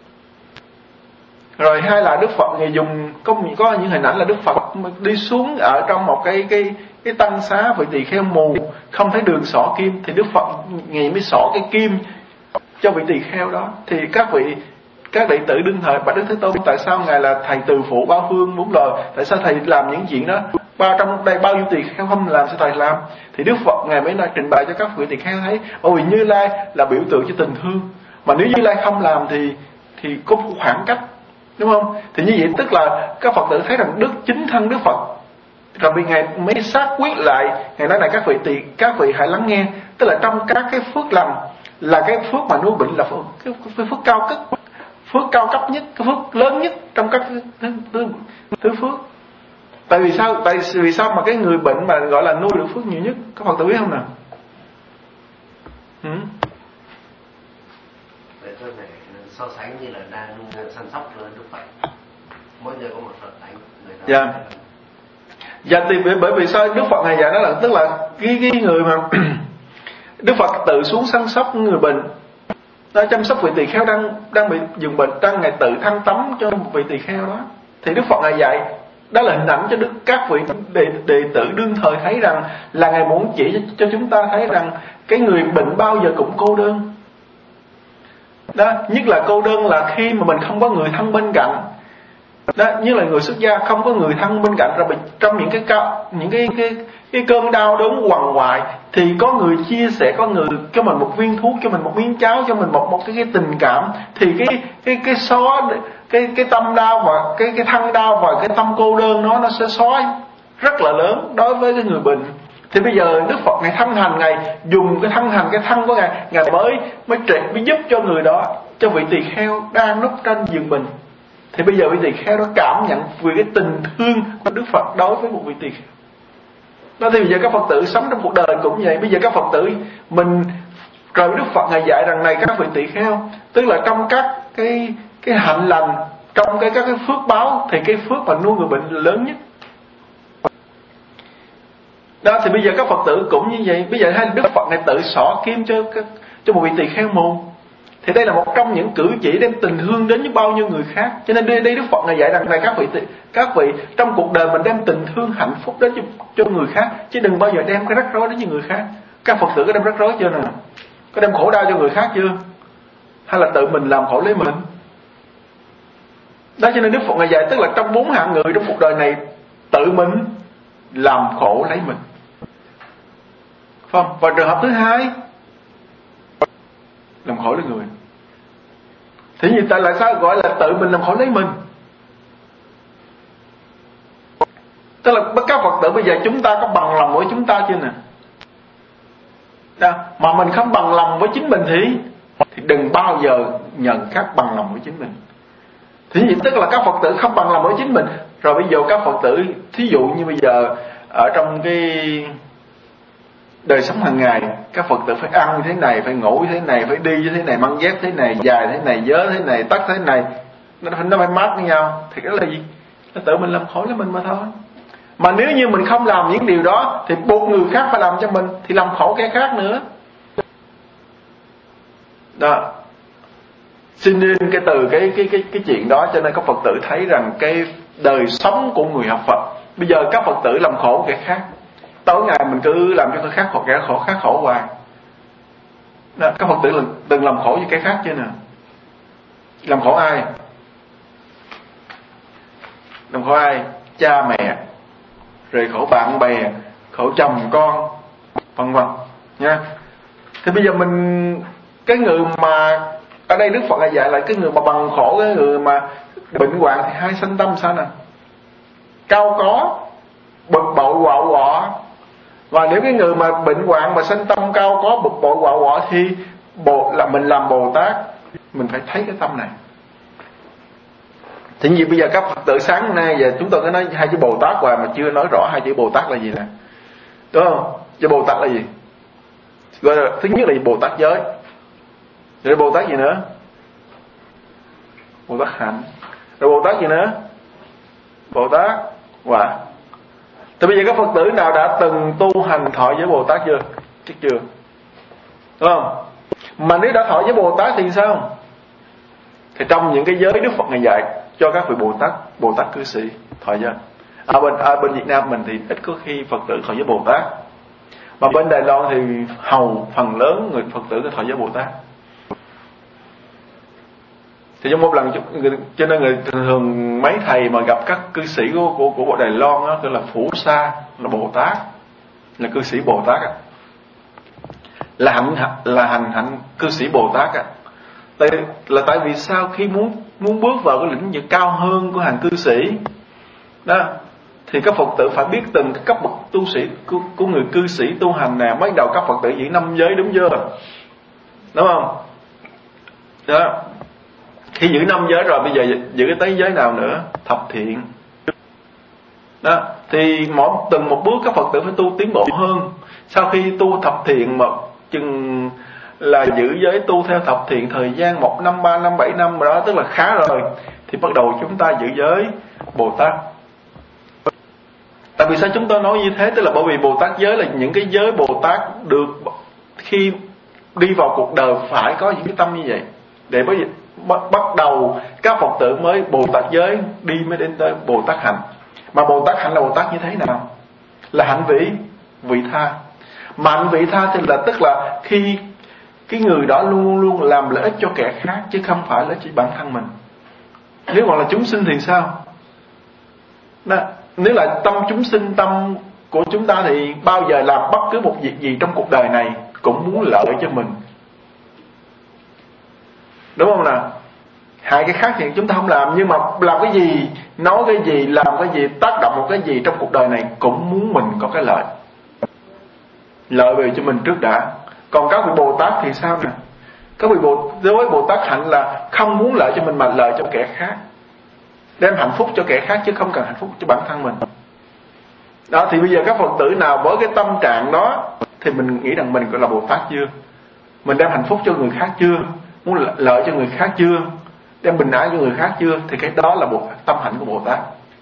Rồi hai là Đức Phật Ngài dùng có những hình ảnh là Đức Phật đi xuống ở trong một cái tăng xá vị tỳ kheo mù không thấy đường xỏ kim, thì Đức Phật Ngài mới xỏ cái kim cho vị tỳ kheo đó. Thì các đệ tử đương thời bạch Đức Thế Tôn, tại sao Ngài là thầy từ phụ bao phương bốn đời, tại sao thầy làm những chuyện đó, trong đây bao nhiêu tỳ kheo không làm, sao thầy làm? Thì Đức Phật Ngài mới trình bày cho các vị tỳ kheo thấy, ôi Như Lai là biểu tượng cho tình thương, mà nếu Như Lai không làm thì có khoảng cách, đúng không? Thì như vậy tức là các Phật tử thấy rằng chính thân Đức Phật, rồi vì Ngài mới xác quyết lại, Ngài nói này các vị hãy lắng nghe, tức là trong các cái phước lành là cái phước mà nuôi bệnh là cái phước cao cấp, phước cao cấp nhất, cái phước lớn nhất trong các thứ phước. Tại vì sao mà cái người bệnh mà gọi là nuôi được phước nhiều nhất, các Phật tử biết không nào? Để tôi phải so sánh như là đang săn sóc Đức Phật, mỗi người có một sở tánh. Dạ. Dạ thì bởi vì sao Đức Phật Ngài dạy đó là tức là cái người mà Đức Phật tự xuống săn sóc người bệnh, nó chăm sóc vị tỳ kheo đang bị giường bệnh, đang Ngài tự thăng tắm cho một vị tỳ kheo đó. Thì Đức Phật Ngài dạy đó là hình ảnh cho các vị đệ tử đương thời thấy rằng là Ngài muốn chỉ cho chúng ta thấy rằng cái người bệnh bao giờ cũng cô đơn. Đó, nhất là cô đơn là khi mà mình không có người thân bên cạnh. Đó, như là người xuất gia không có người thân bên cạnh, rồi trong những cái cơn đau đớn quằn quại thì có người chia sẻ, có người cho mình một viên thuốc, cho mình một miếng cháo, cho mình một cái tình cảm, thì cái xóa cái tâm đau và cái thân đau và cái tâm cô đơn nó sẽ xóa rất là lớn đối với cái người bệnh. Thì bây giờ Đức Phật Ngài thân hành, Ngài dùng cái thân của Ngài mới giúp cho người đó, cho vị tỳ kheo đang núp trên giường bệnh. Thì bây giờ vị tỳ kheo đó cảm nhận về cái tình thương của Đức Phật đối với một vị tỳ kheo. Đó, thì bây giờ các Phật tử sống trong cuộc đời cũng vậy. Bây giờ các Phật tử mình, rồi Đức Phật Ngài dạy rằng này các vị tỳ kheo, tức là trong các cái hạnh lành, trong các cái phước báo, thì cái phước mà nuôi người bệnh là lớn nhất. Đó, thì bây giờ các Phật tử cũng như vậy. Bây giờ hay Đức Phật Ngài tự xỏ kim cho một vị tỳ kheo mù, thì đây là một trong những cử chỉ đem tình thương đến với bao nhiêu người khác. Cho nên đây Đức Phật Ngài dạy rằng này các vị trong cuộc đời mình đem tình thương hạnh phúc đến cho người khác, chứ đừng bao giờ đem cái rắc rối đến cho người khác. Các Phật tử có đem rắc rối chưa nào? Có đem khổ đau cho người khác chưa? Hay là tự mình làm khổ lấy mình? Đó, cho nên Đức Phật Ngài dạy tức là trong 4 hạng người trong cuộc đời này, tự mình làm khổ lấy mình, phải không? Và trường hợp thứ hai, làm khổ lấy người. Thì như tại là sao gọi là tự mình làm khổ lấy mình? Tức là các Phật tử bây giờ chúng ta có bằng lòng với chúng ta chưa nè? Đó, mà mình không bằng lòng với chính mình thì đừng bao giờ nhận khác bằng lòng với chính mình. Thì như tức là các Phật tử không bằng lòng với chính mình. Rồi bây giờ các Phật tử, thí dụ như bây giờ ở trong cái đời sống hàng ngày, các Phật tử phải ăn như thế này, phải ngủ như thế này, phải đi như thế này, mang dép thế này, dài thế này, vớ thế này, tắt thế này, nó phải mát với nhau. Thì đó là gì? Nó tự mình làm khổ lấy mình mà thôi. Mà nếu như mình không làm những điều đó thì buộc người khác phải làm cho mình, thì làm khổ cái khác nữa. Đó. Xin nên cái từ cái chuyện đó, cho nên các Phật tử thấy rằng cái đời sống của người học Phật, bây giờ các Phật tử làm khổ kẻ khác, tối ngày mình cứ làm cho người khác khổ, khác khổ hoài. Đó, các Phật tử từng làm khổ cho kẻ khác chưa nè? Làm khổ ai? Làm khổ ai? Cha mẹ, rồi khổ bạn bè, khổ chồng con, vân vân nha. Thì bây giờ mình, cái người mà ở đây Đức Phật là dạy lại cái người mà bằng khổ, cái người mà bệnh hoạn thì hai sanh tâm sao nè? Cao có, bực bội quạo quọ. Và nếu cái người mà bệnh hoạn mà sanh tâm cao có, bực bội quạo quọ thì là mình làm Bồ Tát, mình phải thấy cái tâm này. Thì như bây giờ các Phật tử sáng nay giờ chúng tôi có nói hai chữ Bồ Tát hoài mà chưa nói rõ hai chữ Bồ Tát là gì nè, đúng không? Chữ Bồ Tát là gì? Gọi là, thứ nhất là Bồ Tát giới, rồi Bồ Tát gì nữa? Bồ Tát hạnh. Rồi Bồ Tát gì nữa? Bồ Tát quả. Thì bây giờ các Phật tử nào đã từng tu hành thọ với Bồ Tát chưa? Chắc chưa, đúng không? Mà nếu đã thọ với Bồ Tát thì sao? Thì trong những cái giới Đức Phật ngày dạy cho các vị Bồ Tát cư sĩ thọ giới. Ở bên Việt Nam mình thì ít có khi Phật tử thọ với Bồ Tát, mà bên Đài Loan thì hầu phần lớn người Phật tử thọ với Bồ Tát. Thì trong một lần, cho nên người thường mấy thầy mà gặp các cư sĩ của Bộ Đài Loan đó, gọi là Phủ Sa, là Bồ Tát, là cư sĩ Bồ Tát á, là hành cư sĩ Bồ Tát á. Tại vì sao khi muốn bước vào cái lĩnh vực cao hơn của hàng cư sĩ đó, thì các Phật tử phải biết từng cái cấp bậc tu sĩ của người cư sĩ tu hành nè. Mới đầu các Phật tử giữ 5 giới, đúng chưa? Đúng không? Đó. Khi giữ 5 giới rồi, bây giờ giữ tới giới nào nữa? Thập thiện. Đó. Thì từng một bước các Phật tử phải tu tiến bộ hơn. Sau khi tu thập thiện mà chừng là giữ giới tu theo thập thiện thời gian 1 năm, 3 năm, 7 năm đó, tức là khá rồi, thì bắt đầu chúng ta giữ giới Bồ Tát. Tại vì sao chúng tôi nói như thế? Tức là bởi vì Bồ Tát giới là những cái giới Bồ Tát được khi đi vào cuộc đời phải có những cái tâm như vậy, để bắt đầu các Phật tử mới Bồ Tát giới đi mới đến tới Bồ Tát hạnh. Mà Bồ Tát hạnh là Bồ Tát như thế nào? Là hạnh vị tha. Mà hạnh vị tha thì là tức là khi cái người đó luôn luôn làm lợi ích cho kẻ khác, chứ không phải lợi ích cho bản thân mình. Nếu còn là chúng sinh thì sao? Đó. Nếu là tâm chúng sinh, tâm của chúng ta thì bao giờ làm bất cứ một việc gì trong cuộc đời này cũng muốn lợi cho mình, đúng không nào? Hai cái khác thì chúng ta không làm, nhưng mà làm cái gì, nói cái gì, làm cái gì, tác động một cái gì trong cuộc đời này cũng muốn mình có cái lợi về cho mình trước đã. Còn các vị Bồ Tát thì sao nè? Các vị đối với Bồ Tát hạnh là không muốn lợi cho mình mà lợi cho kẻ khác, đem hạnh phúc cho kẻ khác chứ không cần hạnh phúc cho bản thân mình. Đó, thì bây giờ các Phật tử nào với cái tâm trạng đó thì mình nghĩ rằng mình gọi là Bồ Tát chưa? Mình đem hạnh phúc cho người khác chưa? Muốn lợi cho người khác chưa? Đem bình an cho người khác chưa? Thì cái đó là tâm hạnh của Bồ Tát.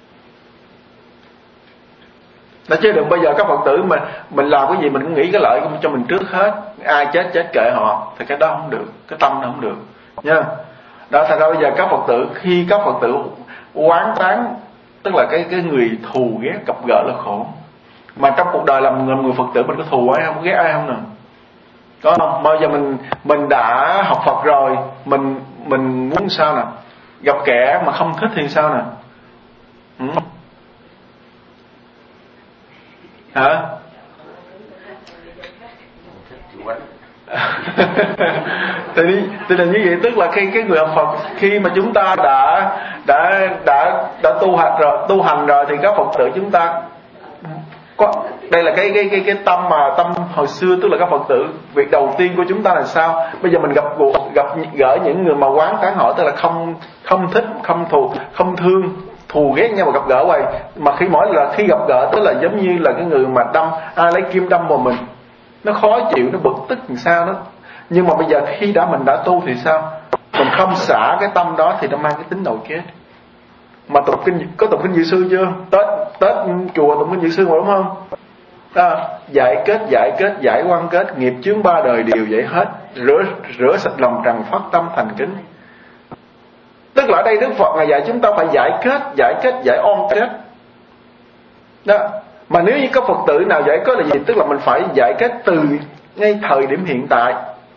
Đó, chứ đừng bây giờ các Phật tử mà mình làm cái gì mình cũng nghĩ cái lợi cho mình trước hết. Ai chết kệ họ. Thì cái đó không được, cái tâm nó không được nha. Đó, thành ra bây giờ các Phật tử, khi các Phật tử quán tán, tức là cái người thù ghét gặp gỡ là khổ. Mà trong cuộc đời làm người Phật tử mình có thù ai không, ghét ai không nè? Có không? Bây giờ mình đã học Phật rồi, mình muốn sao nè? Gặp kẻ mà không thích thì sao nè? Hả? Thì là như vậy, tức là khi cái người học Phật, khi mà chúng ta đã tu hành rồi thì các Phật tử chúng ta có, đây là cái tâm mà tâm hồi xưa, tức là các Phật tử việc đầu tiên của chúng ta là sao? Bây giờ mình gặp gỡ những người mà quán tán họ, tức là không thích, không thương, thù ghét nhau mà gặp gỡ hoài, mà khi gặp gỡ tức là giống như là cái người mà ai lấy kim đâm vào mình, nó khó chịu, nó bực tức làm sao đó. Nhưng mà bây giờ khi mình đã tu thì sao? Mình không xả cái tâm đó thì nó mang cái tính đầu chết. Mà tụng kinh, có tụng kinh Dự Sư chưa? Tết chùa tụng kinh Dự Sư mà đúng không? Giải quan kết, nghiệp chướng ba đời đều giải hết, rửa sạch lòng trần, phát tâm thành kính. Tức là ở đây Đức Phật là dạy chúng ta phải giải oan kết đó. Mà nếu như có Phật tử nào giải kết là gì? Tức là mình phải giải kết từ ngay thời điểm hiện tại,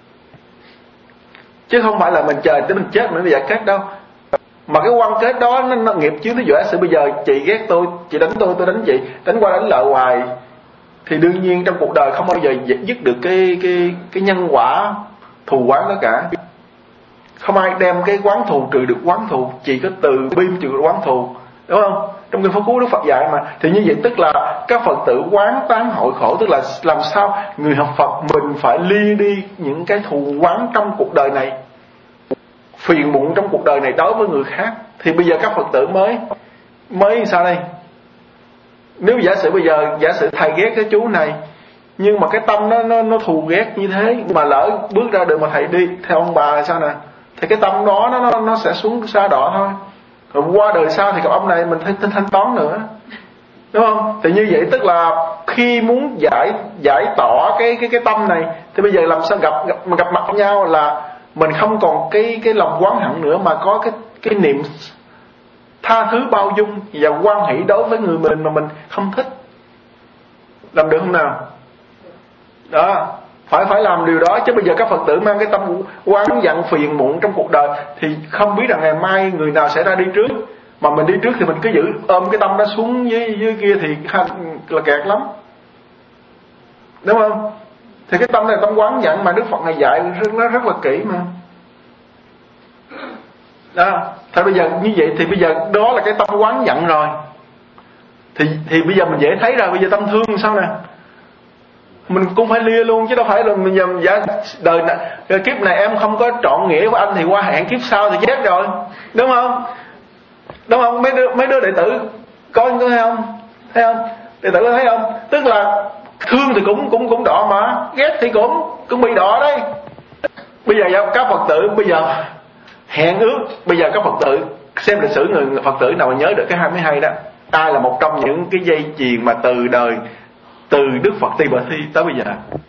chứ không phải là mình chờ tới mình chết mới giải kết đâu. Mà cái quan kết đó nó nghiệp chướng. Thí dụ giả sử bây giờ chị ghét tôi, chị đánh tôi đánh chị, đánh qua đánh lại hoài, thì đương nhiên trong cuộc đời không bao giờ dứt được cái nhân quả thù oán đó cả. Không ai đem cái oán thù trừ được oán thù, chỉ có từ bi trừ được oán thù, đúng không? Trong kinh Pháp Cú Đức Phật dạy mà. Thì như vậy tức là các Phật tử quán tán hội khổ, tức là làm sao người học Phật mình phải ly đi những cái thù oán trong cuộc đời này, phiền muộn trong cuộc đời này đối với người khác. Thì bây giờ các Phật tử mới sao đây? Nếu giả sử bây giờ giả sử thầy ghét cái chú này, nhưng mà cái tâm nó thù ghét như thế, mà lỡ bước ra đường mà thầy đi theo ông bà là sao nè? Thì cái tâm đó nó sẽ xuống xa đọa thôi. Rồi qua đời sau thì gặp ông này mình phải thanh toán nữa, đúng không? Thì như vậy tức là khi muốn giải tỏa cái tâm này, thì bây giờ làm sao gặp mặt nhau là mình không còn cái lòng oán hận nữa, mà có cái niệm tha thứ bao dung và hoan hỷ đối với người mình mà mình không thích. Làm được không nào? Đó, phải làm điều đó. Chứ bây giờ các Phật tử mang cái tâm oán giận phiền muộn trong cuộc đời, thì không biết rằng ngày mai người nào sẽ ra đi trước. Mà mình đi trước thì mình cứ giữ ôm cái tâm đó xuống dưới kia thì là kẹt lắm, đúng không? Thì cái tâm này tâm oán giận mà Đức Phật này dạy nó rất là kỹ mà. Đó, thì bây giờ như vậy thì bây giờ đó là cái tâm oán giận rồi. Thì bây giờ mình dễ thấy rồi. Bây giờ tâm thương sao nè? Mình cũng phải lia luôn, chứ đâu phải là mình nhầm đời này, kiếp này em không có trọn nghĩa với anh thì qua hẹn kiếp sau thì chết rồi, đúng không? Đúng không? Mấy đứa đệ tử coi thấy không? Thấy không? Đệ tử thấy không? Tức là thương thì cũng đỏ, mà ghét thì cũng bị đỏ đấy. Bây giờ các Phật tử bây giờ hẹn ước, bây giờ các Phật tử xem lịch sử người Phật tử nào mà nhớ được cái 22 đó, ai là một trong những cái dây chuyền mà từ Đức Phật Tỳ Bà Thi tới bây giờ,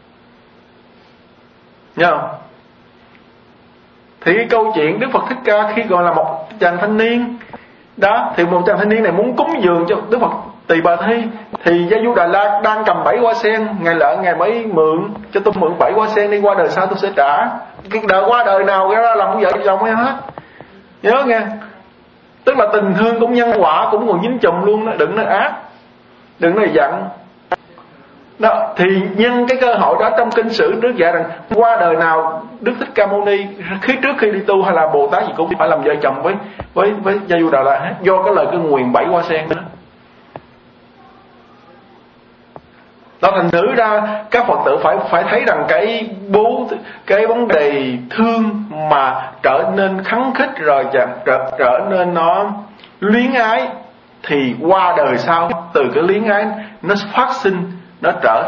nhớ không? Thì cái câu chuyện Đức Phật Thích Ca khi còn là một chàng thanh niên đó, thì một chàng thanh niên này muốn cúng dường cho Đức Phật Tỳ Bà Thi, thì Gia Du Đà La đang cầm 7 hoa sen, ngài mới mượn cho tôi mượn 7 hoa sen đi, qua đời sau tôi sẽ trả. Cái đời qua đời nào ra làm vợ chồng hay hết, nhớ nghe. Tức là tình thương cũng nhân quả, cũng còn dính chùm luôn đó. Đừng nói ác, đừng nói giận đó. Thì nhân cái cơ hội đó, trong kinh sử Đức dạy rằng qua đời nào Đức Thích Ca Mâu Ni trước khi đi tu hay là Bồ Tát gì cũng phải làm vợ chồng với Gia Du Đà La hết, do cái lời cái nguyền 7 hoa sen đó. Đó, thành thử ra các Phật tử phải thấy rằng cái vấn đề thương mà trở nên khắng khích rồi trở nên nó luyến ái, thì qua đời sau từ cái luyến ái nó phát sinh, nó trở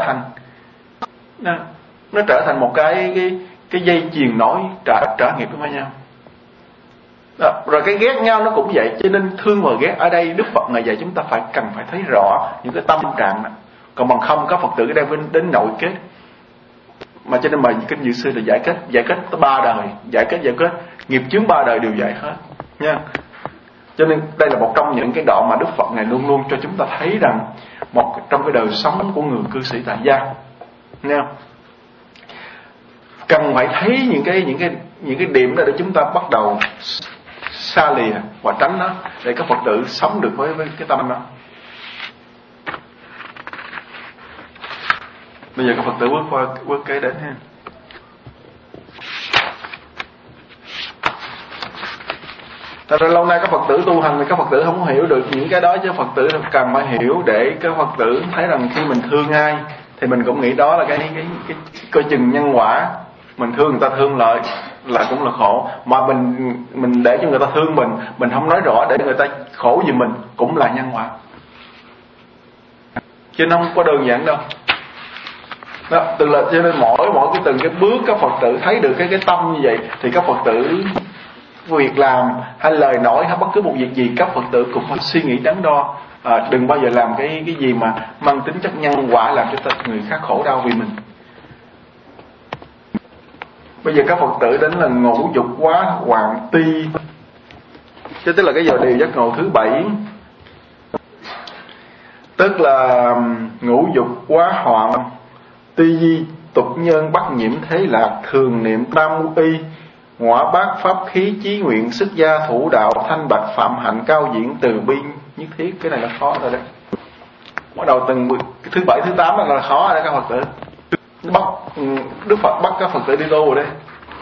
thành một cái dây chuyền nối trả nghiệp với nhau. Đó. Rồi cái ghét nhau nó cũng vậy. Cho nên thương và ghét ở đây Đức Phật ngày dạy chúng ta cần phải thấy rõ những cái tâm trạng đó. Còn bằng không các Phật tử đem đến nội kết. Mà cho nên mà kinh Dự Sư là giải kết tới 3 đời, giải kết nghiệp chướng 3 đời đều giải hết nha. Cho nên đây là một trong những cái đoạn mà Đức Phật này luôn luôn cho chúng ta thấy rằng trong cái đời sống của người cư sĩ tại gia nha, cần phải thấy những cái điểm đó để chúng ta bắt đầu xa lìa và tránh nó, để các Phật tử sống được với cái tâm đó. Bây giờ các Phật tử bước kế đến ha. Thật ra lâu nay các Phật tử tu hành thì các Phật tử không hiểu được những cái đó, chứ Phật tử cần phải hiểu để các Phật tử thấy rằng khi mình thương ai thì mình cũng nghĩ đó là cái coi chừng nhân quả. Mình thương người ta thương lại là cũng là khổ, mà mình để cho người ta thương mình không nói rõ để người ta khổ vì mình cũng là nhân quả, chứ nó không có đơn giản đâu. Đó, từ là cho nên mỗi cái từng cái bước các Phật tử thấy được cái tâm như vậy thì các Phật tử việc làm hay lời nói hay bất cứ một việc gì, các Phật tử cũng phải suy nghĩ đắn đo. Đừng bao giờ làm cái gì mà mang tính chất nhân quả làm cho người khác khổ đau vì mình. Bây giờ các Phật tử đến là ngũ dục quá hoạn ti, chứ tức là cái giờ điều giác ngộ thứ 7, tức là ngũ dục quá hoạn ti di tục nhân bất nhiễm thế lạc thường niệm tam y ngõa bát pháp khí chí nguyện sức gia thủ đạo thanh bạch phạm hạnh cao diễn từ bi nhất thiết. Cái này là khó rồi đấy. Bắt đầu từng thứ 7 thứ 8 là khó rồi đấy các Phật tử. Đức Phật bắt các Phật tử đi tu rồi đấy.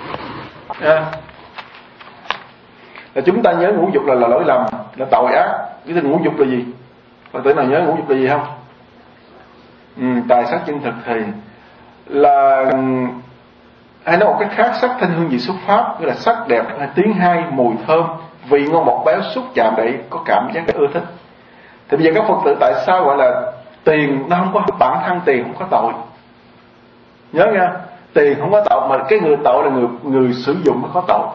Là chúng ta nhớ ngũ dục là lỗi lầm, là tội ác. Cái ngũ dục là gì? Phật tử nào nhớ ngũ dục là gì không? Tài sắc chân thực thì là, hay nói một cách khác, sắc thanh hương vị xuất pháp, tức là sắc đẹp hay tiếng hay, mùi thơm, vị ngon bọt béo xúc chạm để có cảm giác ưa thích. Thì bây giờ các Phật tử tại sao gọi là tiền nó không có, bản thân tiền không có tội. Nhớ nha, tiền không có tội, mà cái người tội là người sử dụng mới có tội.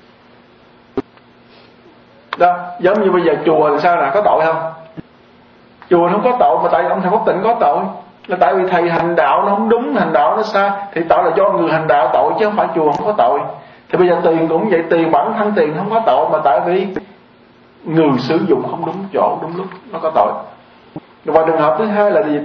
Đó, giống như bây giờ chùa thì sao nè, có tội không? Chùa không có tội, mà tại ông thầy Pháp Tịnh có tội. Là tại vì thầy hành đạo nó không đúng, hành đạo nó sai, thì tội là do người hành đạo tội chứ không phải chùa không có tội. Thì bây giờ tiền cũng vậy, tiền bản thân tiền không có tội, mà tại vì người sử dụng không đúng chỗ đúng lúc nó có tội. Và trường hợp thứ hai là gì?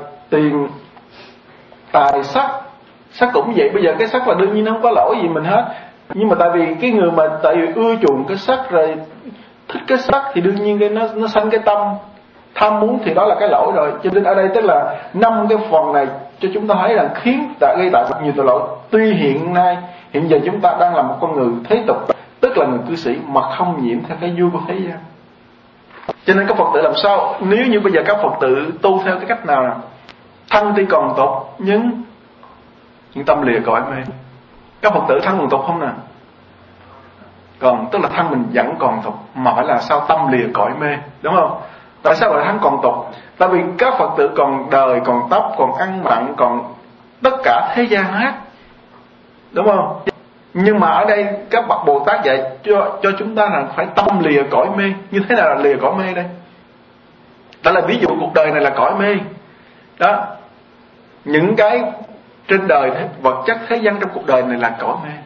Tài sắc cũng vậy. Bây giờ cái sắc là đương nhiên nó không có lỗi gì mình hết, nhưng mà tại vì cái người mà tại vì ưa chuộng cái sắc rồi thích cái sắc thì đương nhiên cái nó sanh cái tâm tham muốn, thì đó là cái lỗi rồi. Cho nên ở đây tức là 5 cái phần này cho chúng ta thấy là khiến đã gây tạo nhiều tội lỗi. Tuy hiện giờ chúng ta đang là một con người thế tục, tức là người cư sĩ mà không nhiễm theo cái vui của thế gian. Cho nên các Phật tử làm sao, nếu như bây giờ các Phật tử tu theo cái cách nào nè, thân tuy còn tục nhưng tâm lìa cõi mê. Các Phật tử thân còn tục không nè? Còn, tức là thân mình vẫn còn tục, mà phải là sao tâm lìa cõi mê, đúng không? Tại sao gọi là thân còn tục? Tại vì các Phật tử còn đời, còn tóc, còn ăn mặn, còn tất cả thế gian hết, đúng không? Nhưng mà ở đây các bậc Bồ Tát dạy cho chúng ta là phải tâm lìa cõi mê. Như thế nào là lìa cõi mê đây? Đó là ví dụ cuộc đời này là cõi mê. Đó, những cái trên đời vật chất thế gian trong cuộc đời này là cõi mê.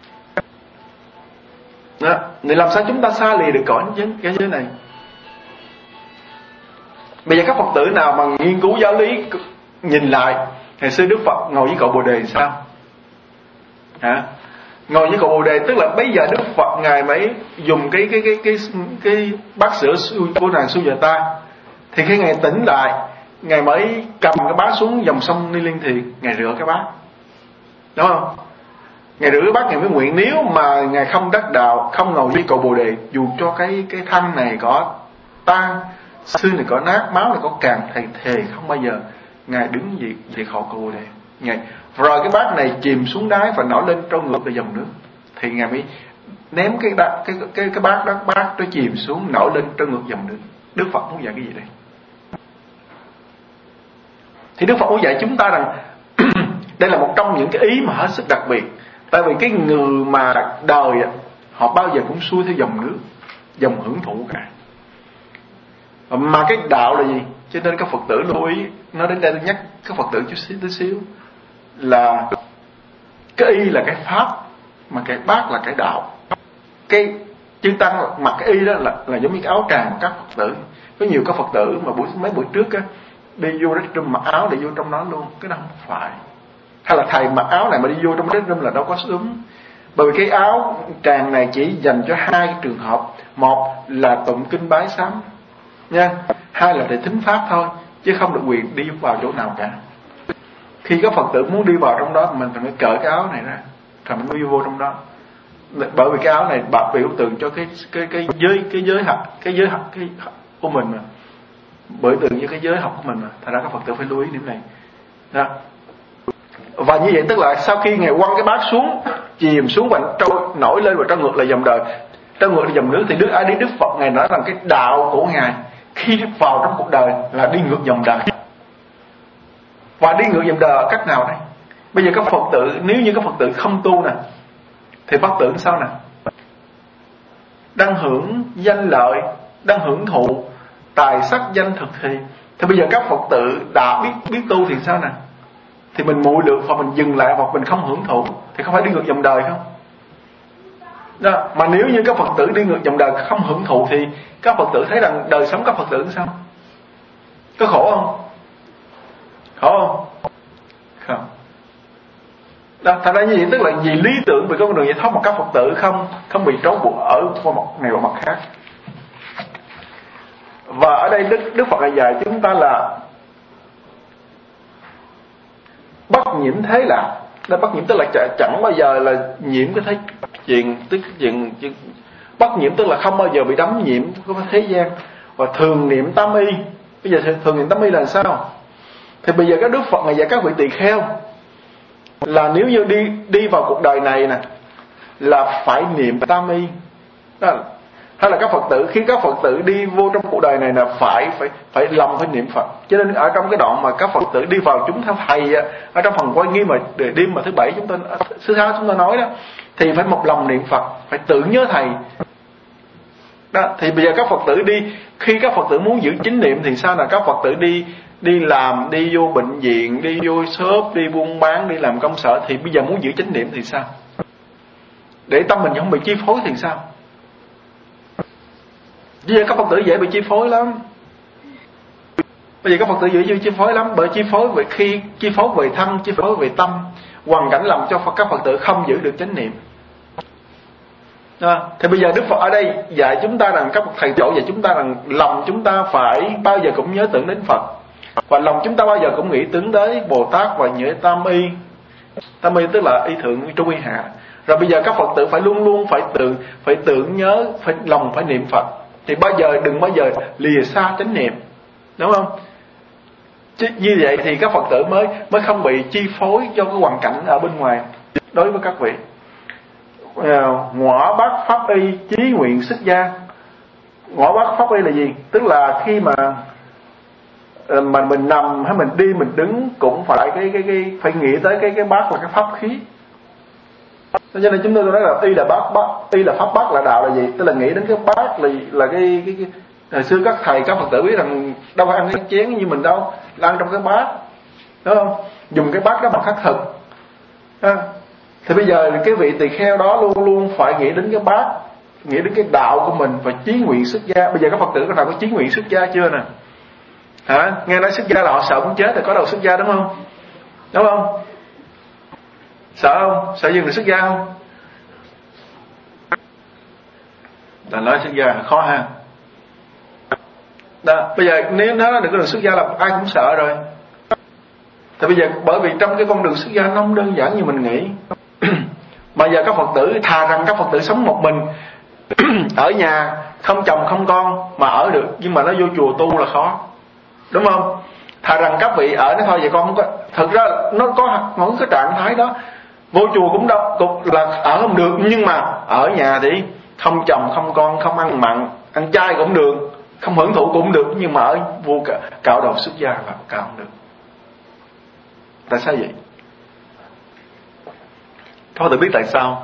Đó, thì làm sao chúng ta xa lìa được cõi cái giới này? Bây giờ các Phật tử nào mà nghiên cứu giáo lý nhìn lại ngày xưa Đức Phật ngồi với cội Bồ Đề sao? Hả? Ngồi với cội Bồ Đề tức là bây giờ Đức Phật ngài mới dùng cái bát sữa của nàng Sujata. Thì khi ngài tỉnh lại, ngài mới cầm cái bát xuống dòng sông Ni Liên Thiền, ngài rửa cái bát, đúng không? Ngài rửa cái bát, ngài mới nguyện nếu mà ngài không đắc đạo, không ngồi với cội Bồ Đề, dù cho cái thân này có tan, xương này có nát, máu này có càng, thầy thề không bao giờ ngài đứng dậy khỏi cội Bồ Đề. Ngài rồi cái bát này chìm xuống đáy và nổi lên trôi ngược về dòng nước, thì ngài mới ném cái bát đó, bát nó chìm xuống nổi lên trôi ngược dòng nước. Đức Phật muốn dạy cái gì đây? Thì Đức Phật muốn dạy chúng ta rằng đây là một trong những cái ý mà hết sức đặc biệt. Tại vì cái người mà đời họ bao giờ cũng xuôi theo dòng nước, dòng hưởng thụ cả. Mà cái đạo là gì? Cho nên các Phật tử lưu ý, nói đến đây tôi nhắc các Phật tử chút xíu là cái y là cái pháp, mà cái bát là cái đạo. Cái chư tăng mặc cái y đó là giống như cái áo tràng của các Phật tử. Có nhiều các Phật tử mà mấy buổi trước á, đi vô restroom mặc áo để vô trong đó luôn, cái đó không phải. Hay là thầy mặc áo này mà đi vô trong restroom là đâu có đúng. Bởi vì cái áo tràng này chỉ dành cho 2 trường hợp. Một là tụng kinh bái sám nha, 2 là để thính pháp thôi, chứ không được quyền đi vào chỗ nào cả. Khi các Phật tử muốn đi vào trong đó, mình phải cởi cái áo này ra, rồi mình mới vô trong đó. Bởi vì cái áo này biểu tượng cho cái giới học của mình mà, bởi tượng như cái giới học của mình mà. Thật ra các Phật tử phải lưu ý điểm này. Đó. Và như vậy tức là sau khi ngài quăng cái bát xuống, chìm xuống và nổi lên và trôi ngược lại dòng đời, trôi ngược lại dòng nước, thì Đức Phật ngài nói rằng cái đạo của ngài khi vào trong cuộc đời là đi ngược dòng đời. Và đi ngược dòng đời cách nào đây? Bây giờ các Phật tử, nếu như các Phật tử không tu nè, thì Phật tử sao nè? đang hưởng danh lợi, đang hưởng thụ tài sắc danh thực thì bây giờ các Phật tử đã biết tu thì sao nè? Thì mình muội lược và mình dừng lại hoặc mình không hưởng thụ thì không phải đi ngược dòng đời không? Đó. Mà nếu như các Phật tử đi ngược dòng đời không hưởng thụ thì các Phật tử thấy rằng đời sống các Phật tử sao? Có khổ không? Khổ không? Không. Đó, thật ra như vậy tức là vì lý tưởng về con đường giải thoát mà các Phật tử không bị trói buộc ở một này hoặc mặt khác. Và ở đây Đức Phật dạy chúng ta là bất nhiễm thế lạc. Đây bất nhiễm tức là chẳng bao giờ là nhiễm cái thế chuyện, bất nhiễm tức là không bao giờ bị đắm nhiễm của thế gian. Và thường niệm tam y. Bây giờ thường niệm tam y là sao? Thì bây giờ các Đức Phật này dạy các vị tỳ kheo là nếu như đi vào cuộc đời này nè là phải niệm tam y. Đó. Hay là các Phật tử, khi các Phật tử đi vô trong cuộc đời này là phải lòng phải niệm Phật. Cho nên ở trong cái đoạn mà các Phật tử đi vào chúng theo thầy ở trong phần Quay Nghiêm mà đêm mà thứ bảy thứ sáu chúng ta nói đó, thì phải một lòng niệm Phật, phải tưởng nhớ thầy. Đó, thì bây giờ các Phật tử đi, khi các Phật tử muốn giữ chánh niệm thì sao là các Phật tử đi làm, đi vô bệnh viện, đi vô shop, đi buôn bán, đi làm công sở, thì bây giờ muốn giữ chánh niệm thì sao? Để tâm mình không bị chi phối thì sao? Bây giờ các Phật tử dễ bị chi phối lắm. Bây giờ các Phật tử dễ bị chi phối lắm, bởi chi phối về thân, chi phối về tâm, hoàn cảnh làm cho các Phật tử không giữ được chánh niệm. Thì bây giờ Đức Phật ở đây dạy chúng ta rằng, các thầy tổ dạy chúng ta rằng lòng chúng ta phải bao giờ cũng nhớ tưởng đến Phật, và lòng chúng ta bao giờ cũng nghĩ tưởng tới Bồ Tát và nhớ tam y. Tam y tức là y thượng trung y hạ. Rồi bây giờ các Phật tử phải luôn luôn phải tưởng nhớ, lòng phải niệm Phật. Thì đừng bao giờ lìa xa chánh niệm, đúng không? Chứ như vậy thì các Phật tử mới không bị chi phối cho cái hoàn cảnh ở bên ngoài. Đối với các vị, ngõ bát pháp y chí nguyện xuất gia. Ngõ bát pháp y là gì? Tức là khi mà mình nằm hay mình đi mình đứng cũng phải phải nghĩ tới cái bát là cái pháp khí. Cho nên chúng tôi nói là y là pháp bát là đạo là gì? Tức là nghĩ đến cái bát là cái hồi xưa các thầy các Phật tử biết rằng đâu phải ăn cái chén như mình đâu, là ăn trong cái bát, đúng không? Dùng cái bát đó bằng khắc thực. Thì bây giờ cái vị tỳ kheo đó luôn luôn phải nghĩ đến cái bát, nghĩ đến cái đạo của mình và chí nguyện xuất gia. Bây giờ các Phật tử có nào có chí nguyện xuất gia chưa nè? Hả? Nghe nói xuất gia là họ sợ muốn chết thì có đầu xuất gia, đúng không? Đúng không? Sợ không? Sợ dừng được xuất gia không? Là nói xuất gia là khó ha. Đó, bây giờ nếu nó đừng có được xuất gia là ai cũng sợ rồi. Thì bây giờ bởi vì trong cái con đường xuất gia nó không đơn giản như mình nghĩ. Mà giờ các Phật tử thà rằng các Phật tử sống một mình ở nhà không chồng không con mà ở được, nhưng mà nó vô chùa tu là khó, đúng không? Thà rằng các vị ở nó thôi vậy con không có. Thực ra nó có những cái trạng thái đó, vô chùa cũng là ở không được, nhưng mà ở nhà thì không chồng không con, không ăn mặn, ăn chay cũng được, không hưởng thụ cũng được, nhưng mà ở vô cạo đầu xuất gia là cạo không được. Tại sao vậy? Các Phật tử biết tại sao?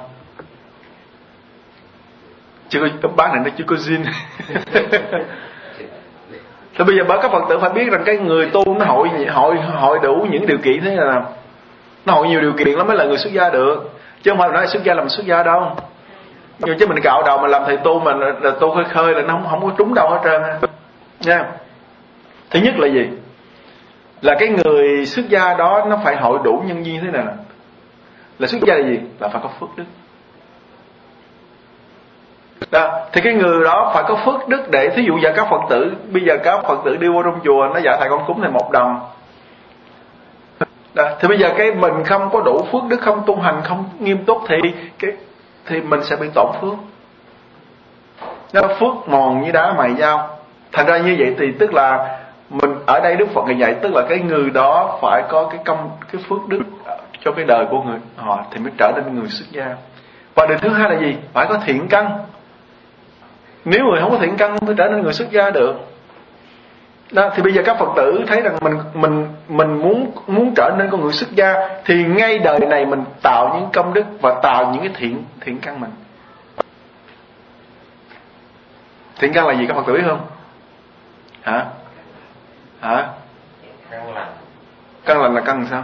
Chưa có bác này nó chưa có zin. Thì bây giờ các Phật tử phải biết rằng cái người tu nó hội đủ những điều kiện thế là nó hội nhiều điều kiện lắm mới là người xuất gia được, chứ không phải nói xuất gia làm xuất gia đâu. Nhưng chứ mình cạo đầu mà làm thầy tu mà là tu khơi là nó không có trúng đâu hết trơn nha. Thứ nhất là gì? Là cái người xuất gia đó nó phải hội đủ nhân duyên thế nào? Là xuất gia là gì? Là phải có phước đức. Đó, thì cái người đó phải có phước đức để thí dụ giờ các Phật tử, bây giờ các Phật tử đi vô trong chùa nó dạy thầy con cúng thầy 1 đồng. Đó, thì bây giờ cái mình không có đủ phước đức, không tu hành, không nghiêm túc thì mình sẽ bị tổn phước. Nó phước mòn như đá mài dao. Thành ra như vậy thì tức là mình ở đây Đức Phật ngày dạy tức là cái người đó phải có cái phước đức cho cái đời của người họ thì mới trở nên người xuất gia. Và điều thứ hai là gì? Phải có thiện căn. Nếu người không có thiện căn không thể trở nên người xuất gia được. Đó, thì bây giờ các Phật tử thấy rằng mình muốn trở nên con người xuất gia thì ngay đời này mình tạo những công đức và tạo những cái thiện căn mình. Thiện căn là gì các Phật tử biết không? Hả? Căn lành. Căn lành là căn sao?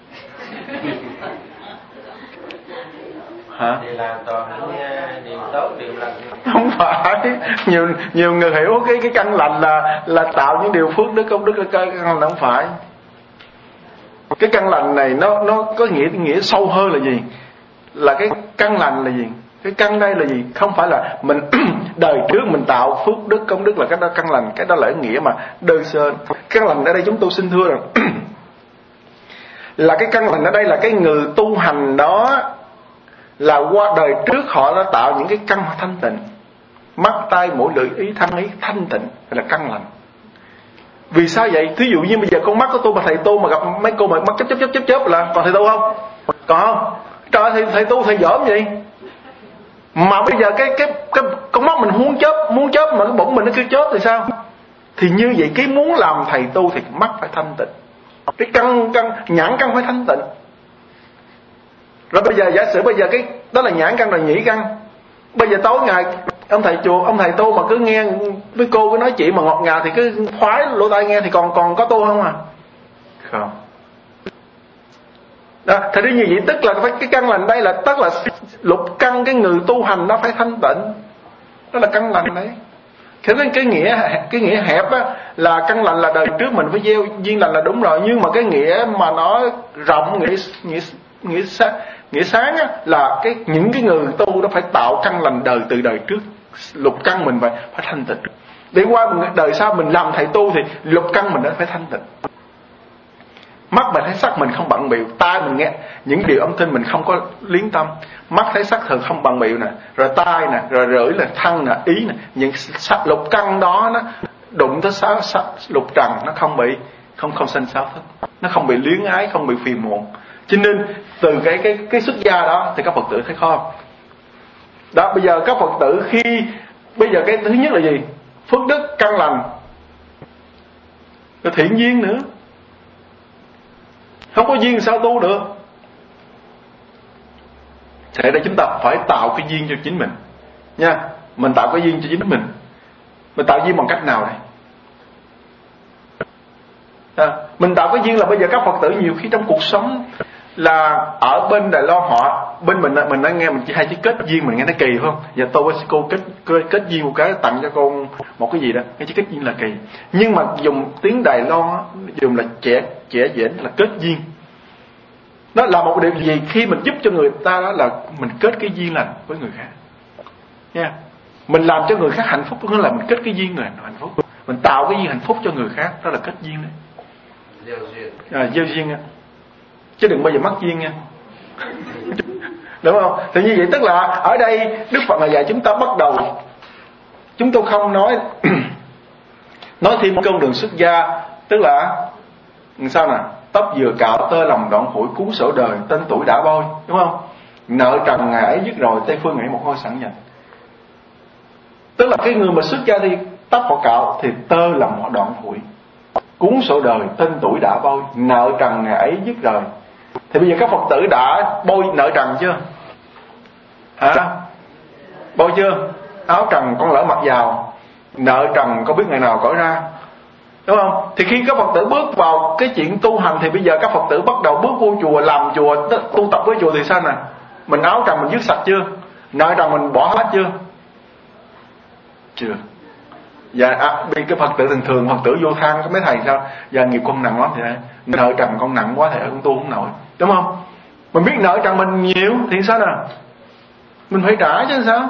Hả? Thì làm toàn điều tốt, điều lành. Không phải, nhiều người hiểu cái căn lành là tạo những điều phước đức công đức, là căn lành không phải. Cái căn lành này nó có nghĩa sâu hơn là gì? Là cái căn lành là gì? Cái căn đây là gì? Không phải là mình đời trước mình tạo phước đức công đức là cái đó căn lành, cái đó là ý nghĩa mà đơn sơ. Căn lành ở đây chúng tôi xin thưa rằng là cái căn lành ở đây là cái người tu hành đó là qua đời trước họ đã tạo những cái căn thanh tịnh, mắt tai mũi lưỡi ý thân ý thanh tịnh, là căn lành. Vì sao vậy? Thí dụ như bây giờ con mắt của tôi mà thầy tu mà gặp mấy cô mà mắt chớp là còn thầy tu không? Còn không? Trời ơi, thầy tu thầy giỡn vậy. Mà bây giờ cái con mắt mình muốn chớp mà cái bụng mình nó cứ chớp thì sao? Thì như vậy cái muốn làm thầy tu thì mắt phải thanh tịnh, cái căn nhãn căn phải thanh tịnh. Rồi bây giờ giả sử bây giờ cái đó là nhãn căn, là nhĩ căn. Bây giờ tối ngày ông thầy tu mà cứ nghe với cô cứ nói chuyện mà ngọt ngào thì cứ khoái lỗ tai nghe thì còn có tu không à? Không. Đó, thì như vậy tức là cái căn lành đây là tức là lục căn, cái người tu hành nó phải thanh tịnh. Đó là căn lành đấy. Cái nghĩa hẹp á là căn lành là đời trước mình phải gieo duyên lành là đúng rồi, nhưng mà cái nghĩa mà nó rộng, nghĩa sáng á là những cái người tu nó phải tạo căn lành từ đời trước, lục căn mình phải thanh tịnh. Để qua đời sau mình làm thầy tu thì lục căn mình nó phải thanh tịnh. Mắt mình thấy sắc mình không bận bịu, tai mình nghe những điều âm thanh mình không có liếng tâm. Mắt thấy sắc thường không bận bịu nè, rồi tai nè, rồi lưỡi là thân nè, ý nè, những lục căn đó nó đụng tới lục trần nó không sanh sáu thức, nó không bị luyến ái, không bị phiền muộn. Cho nên từ cái xuất gia đó thì các Phật tử thấy khó không? Đó, bây giờ các Phật tử khi bây giờ cái thứ nhất là gì? Phước đức căn lành, rồi thiện duyên nữa. Không có duyên sao tu được? Thế đây chúng ta phải tạo cái duyên cho chính mình nha. Mình tạo cái duyên cho chính mình. Mình tạo duyên bằng cách nào đây? Mình tạo cái duyên là bây giờ các Phật tử nhiều khi trong cuộc sống là ở bên Đài Loan họ bên mình đã nghe mình chỉ hay chỉ kết duyên, mình nghe nó kỳ phải không? Giờ tôi với cô kết duyên một cái tặng cho con một cái gì đó, cái chữ kết duyên là kỳ. Nhưng mà dùng tiếng Đài Loan dùng là trẻ dễn là kết duyên. Nó là một điều gì khi mình giúp cho người ta đó là mình kết cái duyên lành với người khác nha. Mình làm cho người khác hạnh phúc hơn là mình kết cái duyên người hạnh phúc. Mình tạo cái duyên hạnh phúc cho người khác, đó là kết duyên đấy. Gieo duyên nha, chứ đừng bao giờ mất duyên nha. Đúng không? Thì như vậy tức là ở đây Đức Phật là dạy chúng ta bắt đầu, chúng tôi không nói thêm con đường xuất gia, tức là sao nè, tóc vừa cạo tơ lòng đoạn phủi cuốn sổ đời, tên tuổi đã bôi, đúng không? Nợ trần ngày ấy dứt rồi, Tây phương nghĩ một ngôi sẵn dành. Tức là cái người mà xuất gia thì tóc họ cạo thì tơ lòng họ đoạn phủi, cuốn sổ đời, tên tuổi đã bôi, nợ trần ngày ấy dứt rồi. Thì bây giờ các Phật tử đã bôi nợ trần chưa? Hả? Bôi chưa? Áo trần con lỡ mặc vào, nợ trần có biết ngày nào cởi ra, đúng không? Thì khi các Phật tử bước vào cái chuyện tu hành thì bây giờ các Phật tử bắt đầu bước vô chùa, làm chùa, tu tập với chùa thì sao nè? Mình áo trần mình dứt sạch chưa? Nợ trần mình bỏ hết chưa? Chưa. Dạ, vì cái Phật tử thường Phật tử vô than có mấy thầy sao? Giờ nghiệp con nặng lắm vậy. Nợ trần con nặng quá thầy ơi, con tu không nổi, đúng không? Mình biết nợ trần mình nhiều thì sao nè? Mình phải trả chứ sao?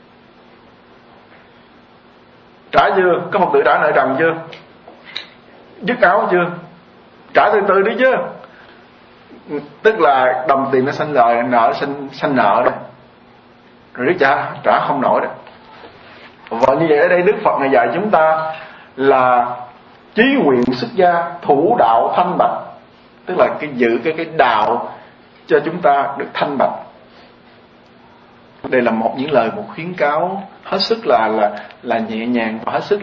Trả chưa? Các Phật tử trả nợ trần chưa? Dứt áo chưa? Trả từ từ đi chứ. Tức là đồng tiền nó sanh lời, nợ sanh nợ đó. Rồi trả không nổi đó. Và như vậy ở đây Đức Phật này dạy chúng ta là chí nguyện xuất gia, thủ đạo thanh bạch. Tức là giữ cái đạo cho chúng ta được thanh bạch. Đây là những lời khuyến cáo hết sức là nhẹ nhàng và hết sức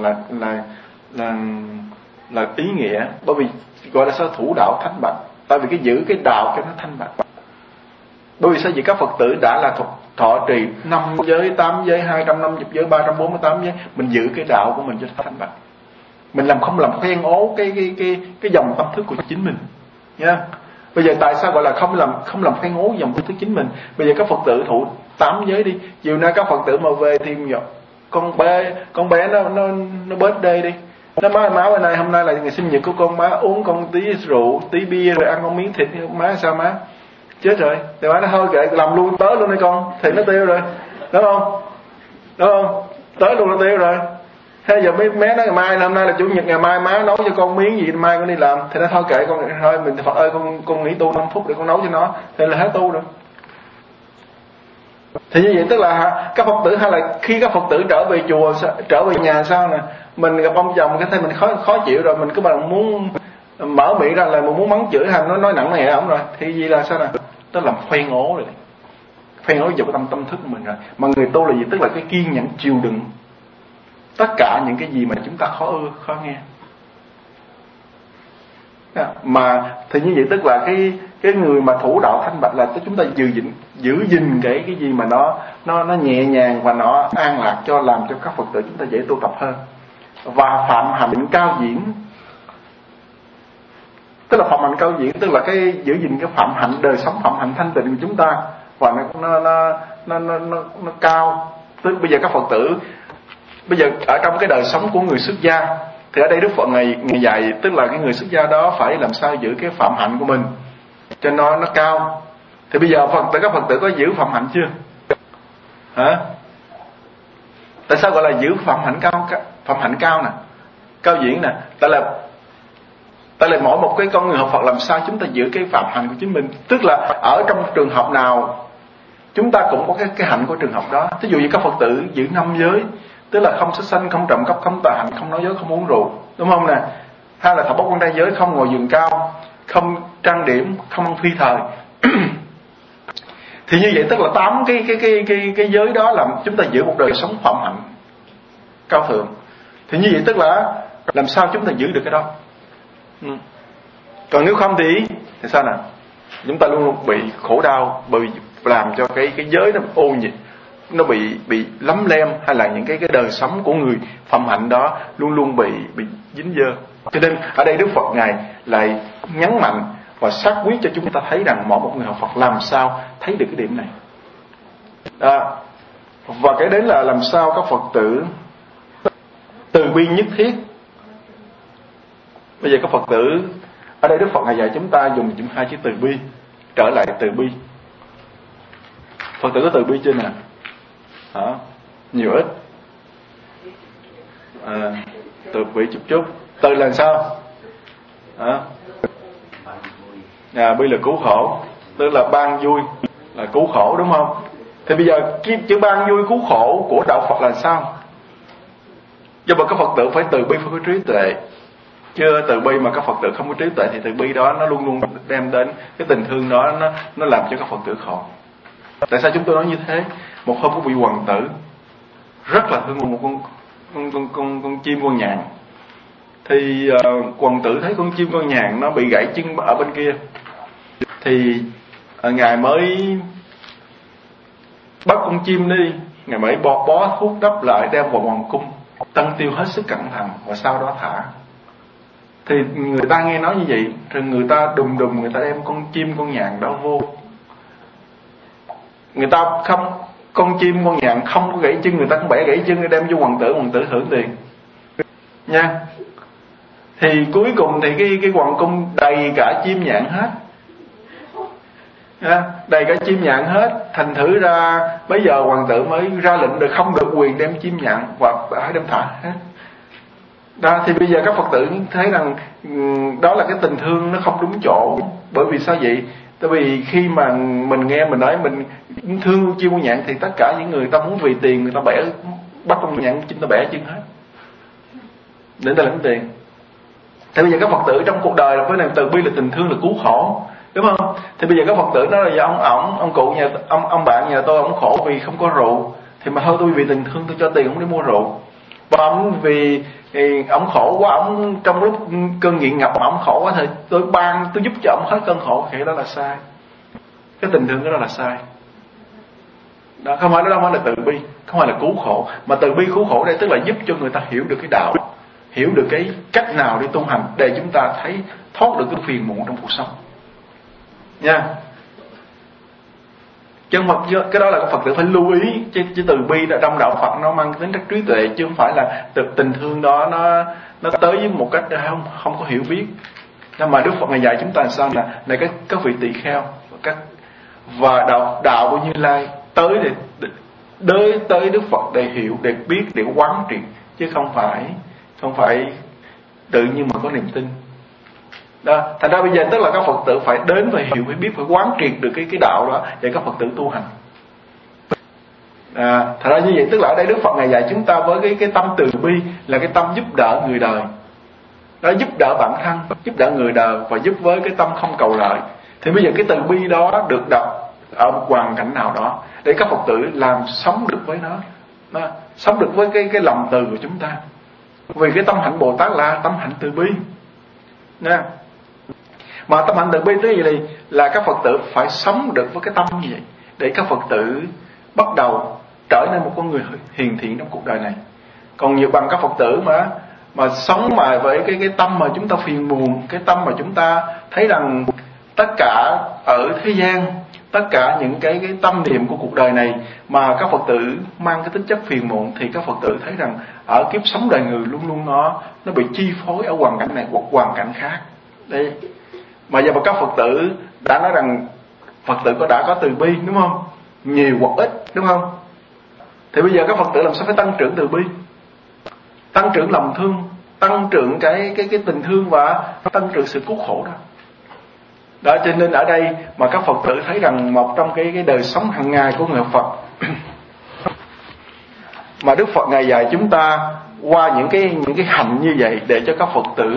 là ý nghĩa. Bởi vì gọi là sao? Thủ đạo thanh bạch. Tại vì giữ cái đạo cho nó thanh bạch. Bởi vì sao? Vì các Phật tử đã là thọ trì 5 giới, 8 giới, 250 giới, 348 giới, mình giữ cái đạo của mình cho thanh bạch. Mình không làm khoen ố cái dòng tâm thức của chính mình nha. Bây giờ tại sao gọi là không làm khoen ố dòng tâm thức chính mình? Bây giờ các Phật tử thụ 8 giới đi, chiều nay các Phật tử mà về thì con bé nó birthday đi, nó má bên này hôm nay là ngày sinh nhật của con, má uống con tí rượu, tí bia rồi ăn con miếng thịt, má sao má chết rồi, thì má nó thôi kệ làm luôn tới luôn đi con, thì nó tiêu rồi, đúng không? Tới luôn nó tiêu rồi. Thế giờ mấy mé nói ngày mai, hôm nay là chủ nhật, ngày mai má nấu cho con miếng gì mai con đi làm, thì nó thôi kệ con, thôi mình Phật ơi con nghỉ tu 5 phút để con nấu cho nó, thì là hết tu rồi. Thì như vậy tức là các Phật tử, hay là khi các Phật tử trở về chùa, trở về nhà sao nè, mình gặp ông chồng cái thấy mình khó chịu rồi, mình cứ mà muốn mở miệng ra là mình muốn mắng chửi hay nó nói nặng nề ổng rồi, thì gì là sao nè, tức là khoen ố rồi, khoen ố vào cái tâm thức của mình rồi. Mà người tu là gì? Tức là cái kiên nhẫn chịu đựng tất cả những cái gì mà chúng ta khó nghe. Mà thì như vậy tức là cái người mà thủ đạo thanh bạch là chúng ta giữ gìn cái gì mà nó nhẹ nhàng và nó an lạc, cho làm cho các Phật tử chúng ta dễ tu tập hơn. Và phạm hạnh cao diễn, tức là phạm hạnh cao diễn tức là cái giữ gìn cái phạm hạnh, đời sống phạm hạnh thanh tịnh của chúng ta, và nó cao. Tức bây giờ các Phật tử bây giờ ở trong cái đời sống của người xuất gia, thì ở đây Đức Phật ngày dạy tức là cái người xuất gia đó phải làm sao giữ cái phạm hạnh của mình cho nó cao. Thì bây giờ các Phật tử có giữ phạm hạnh chưa? Hả? Tại sao gọi là giữ phạm hạnh cao nè, cao diễn nè? Tại là mỗi một cái con người học Phật làm sao chúng ta giữ cái phạm hạnh của chính mình. Tức là ở trong trường học nào chúng ta cũng có cái hạnh của trường học đó. Ví dụ như các Phật tử giữ 5 giới, tức là không sát sanh, không trộm cắp, không tà hạnh, không nói dối, không uống rượu, đúng không nè? Hay là thọ bát quan trai giới, không ngồi giường cao, không trang điểm, không ăn phi thời. Thì như vậy tức là 8 cái giới đó làm chúng ta giữ một đời sống phạm hạnh cao thượng. Thì như vậy tức là làm sao chúng ta giữ được cái đó? Còn nếu không thì sao nè? Chúng ta luôn luôn bị khổ đau, bởi vì làm cho cái giới nó ô nhiễm, nó bị lấm lem, hay là những cái đời sống của người phạm hạnh đó luôn luôn bị dính dơ. Cho nên ở đây Đức Phật Ngài lại nhấn mạnh và xác quyết cho chúng ta thấy rằng mỗi một người học Phật làm sao thấy được cái điểm này. Và cái đến là làm sao các Phật tử từ bi nhất thiết. Bây giờ các Phật tử ở đây Đức Phật Ngài dạy chúng ta dùng 2 chữ từ bi, trở lại từ bi. Phật tử có từ bi chưa nè? Hả? Nhiều ít? Từ bi chút. Từ là sao? Hả? Bi là cứu khổ, tức là ban vui là cứu khổ, đúng không? Thì bây giờ chữ ban vui cứu khổ của đạo Phật là sao? Do mà các Phật tử phải từ bi, phải có trí tuệ. Chưa từ bi mà các Phật tử không có trí tuệ thì từ bi đó nó luôn luôn đem đến cái tình thương đó, nó làm cho các Phật tử khổ. Tại sao chúng tôi nói như thế? Một hôm có vị hoàng tử rất là thương một con chim con nhạn. Thì hoàng tử thấy con chim con nhạn nó bị gãy chân ở bên kia, thì ngài mới bắt con chim đi, ngài mới bó thuốc đắp lại, đem vào hoàng cung tân tiêu hết sức cẩn thận, và sau đó thả. Thì người ta nghe nói như vậy, rồi người ta đùng người ta đem con chim con nhạn đó vô. Người ta không, con chim con nhạn không có gãy chân, người ta cũng bẻ gãy chân, đem vô hoàng tử thưởng tiền nha. Thì cuối cùng thì cái hoàng cung đầy cả chim nhạn hết, đầy cả chim nhạn hết. Thành thử ra bây giờ hoàng tử mới ra lệnh được không được quyền đem chim nhạn và phải đem thả hết đó. Thì bây giờ các Phật tử thấy rằng đó là cái tình thương nó không đúng chỗ. Bởi vì sao vậy? Tại vì khi mà mình nghe mình nói mình thương chim con nhạn, thì tất cả những người ta muốn vì tiền, người ta bắt con nhạn chim ta bẻ chân hết để ta lãnh tiền. Thì bây giờ các Phật tử trong cuộc đời là với này từ bi là tình thương, là cứu khổ, đúng không? Thì bây giờ các Phật tử nói là ông cụ nhà ông bạn nhà tôi ông khổ vì không có rượu, thì mà thôi tôi vì tình thương tôi cho tiền ông đi mua rượu. Và ông vì ông khổ quá, ông trong lúc cơn nghiện ngập mà ông khổ quá thì tôi giúp cho ông hết cơn khổ, thì đó là sai. Cái tình thương đó là sai Đó, không phải, nó đâu phải là từ bi, không phải là cứu khổ, mà từ bi cứu khổ đây tức là giúp cho người ta hiểu được cái đạo, hiểu được cái cách nào để tu hành để chúng ta thấy thoát được cái phiền muộn trong cuộc sống nha. Chứ Phật, cái đó là các Phật tử phải lưu ý, chứ từ bi là trong đạo Phật nó mang tính chất trí tuệ, chứ không phải là từ tình thương đó nó tới với một cách không có hiểu biết. Nhưng mà Đức Phật ngày dạy chúng ta sao là các vị tỳ kheo và đạo của Như Lai tới Đức Phật để hiểu, để biết, để quán triệt, chứ không phải tự nhiên mà có niềm tin. Đó, thành ra bây giờ tức là các Phật tử phải đến và hiểu, phải biết, phải quán triệt được cái đạo đó để các Phật tử tu hành. Thật ra như vậy tức là ở đây Đức Phật ngày dạy chúng ta với cái tâm từ bi là cái tâm giúp đỡ người đời, đó, giúp đỡ bản thân, giúp đỡ người đời và giúp với cái tâm không cầu lợi. Thì bây giờ cái từ bi đó được đặt ở một hoàn cảnh nào đó để các Phật tử làm sống được với nó, sống được với cái lòng từ của chúng ta. Vì cái tâm hạnh Bồ Tát là tâm hạnh từ bi nha. Mà tâm hạnh từ bi tới gì là các Phật tử phải sống được với cái tâm như vậy để các Phật tử bắt đầu trở nên một con người hiền thiện trong cuộc đời này. Còn nhiều bằng các Phật tử mà sống mà với cái tâm mà chúng ta phiền muộn, cái tâm mà chúng ta thấy rằng tất cả ở thế gian, tất cả những cái tâm niệm của cuộc đời này mà các Phật tử mang cái tính chất phiền muộn, thì các Phật tử thấy rằng ở kiếp sống đời người luôn luôn nó bị chi phối ở hoàn cảnh này hoặc hoàn cảnh khác. Đây. Mà giờ mà các Phật tử đã nói rằng Phật tử đã có từ bi, đúng không? Nhiều hoặc ít, đúng không? Thì bây giờ các Phật tử làm sao phải tăng trưởng từ bi, tăng trưởng lòng thương, tăng trưởng cái tình thương và tăng trưởng sự cứu khổ đó. Đó, cho nên ở đây mà các Phật tử thấy rằng một trong cái đời sống hàng ngày của người Phật mà Đức Phật ngày dạy chúng ta qua những cái hạnh như vậy để cho các Phật tử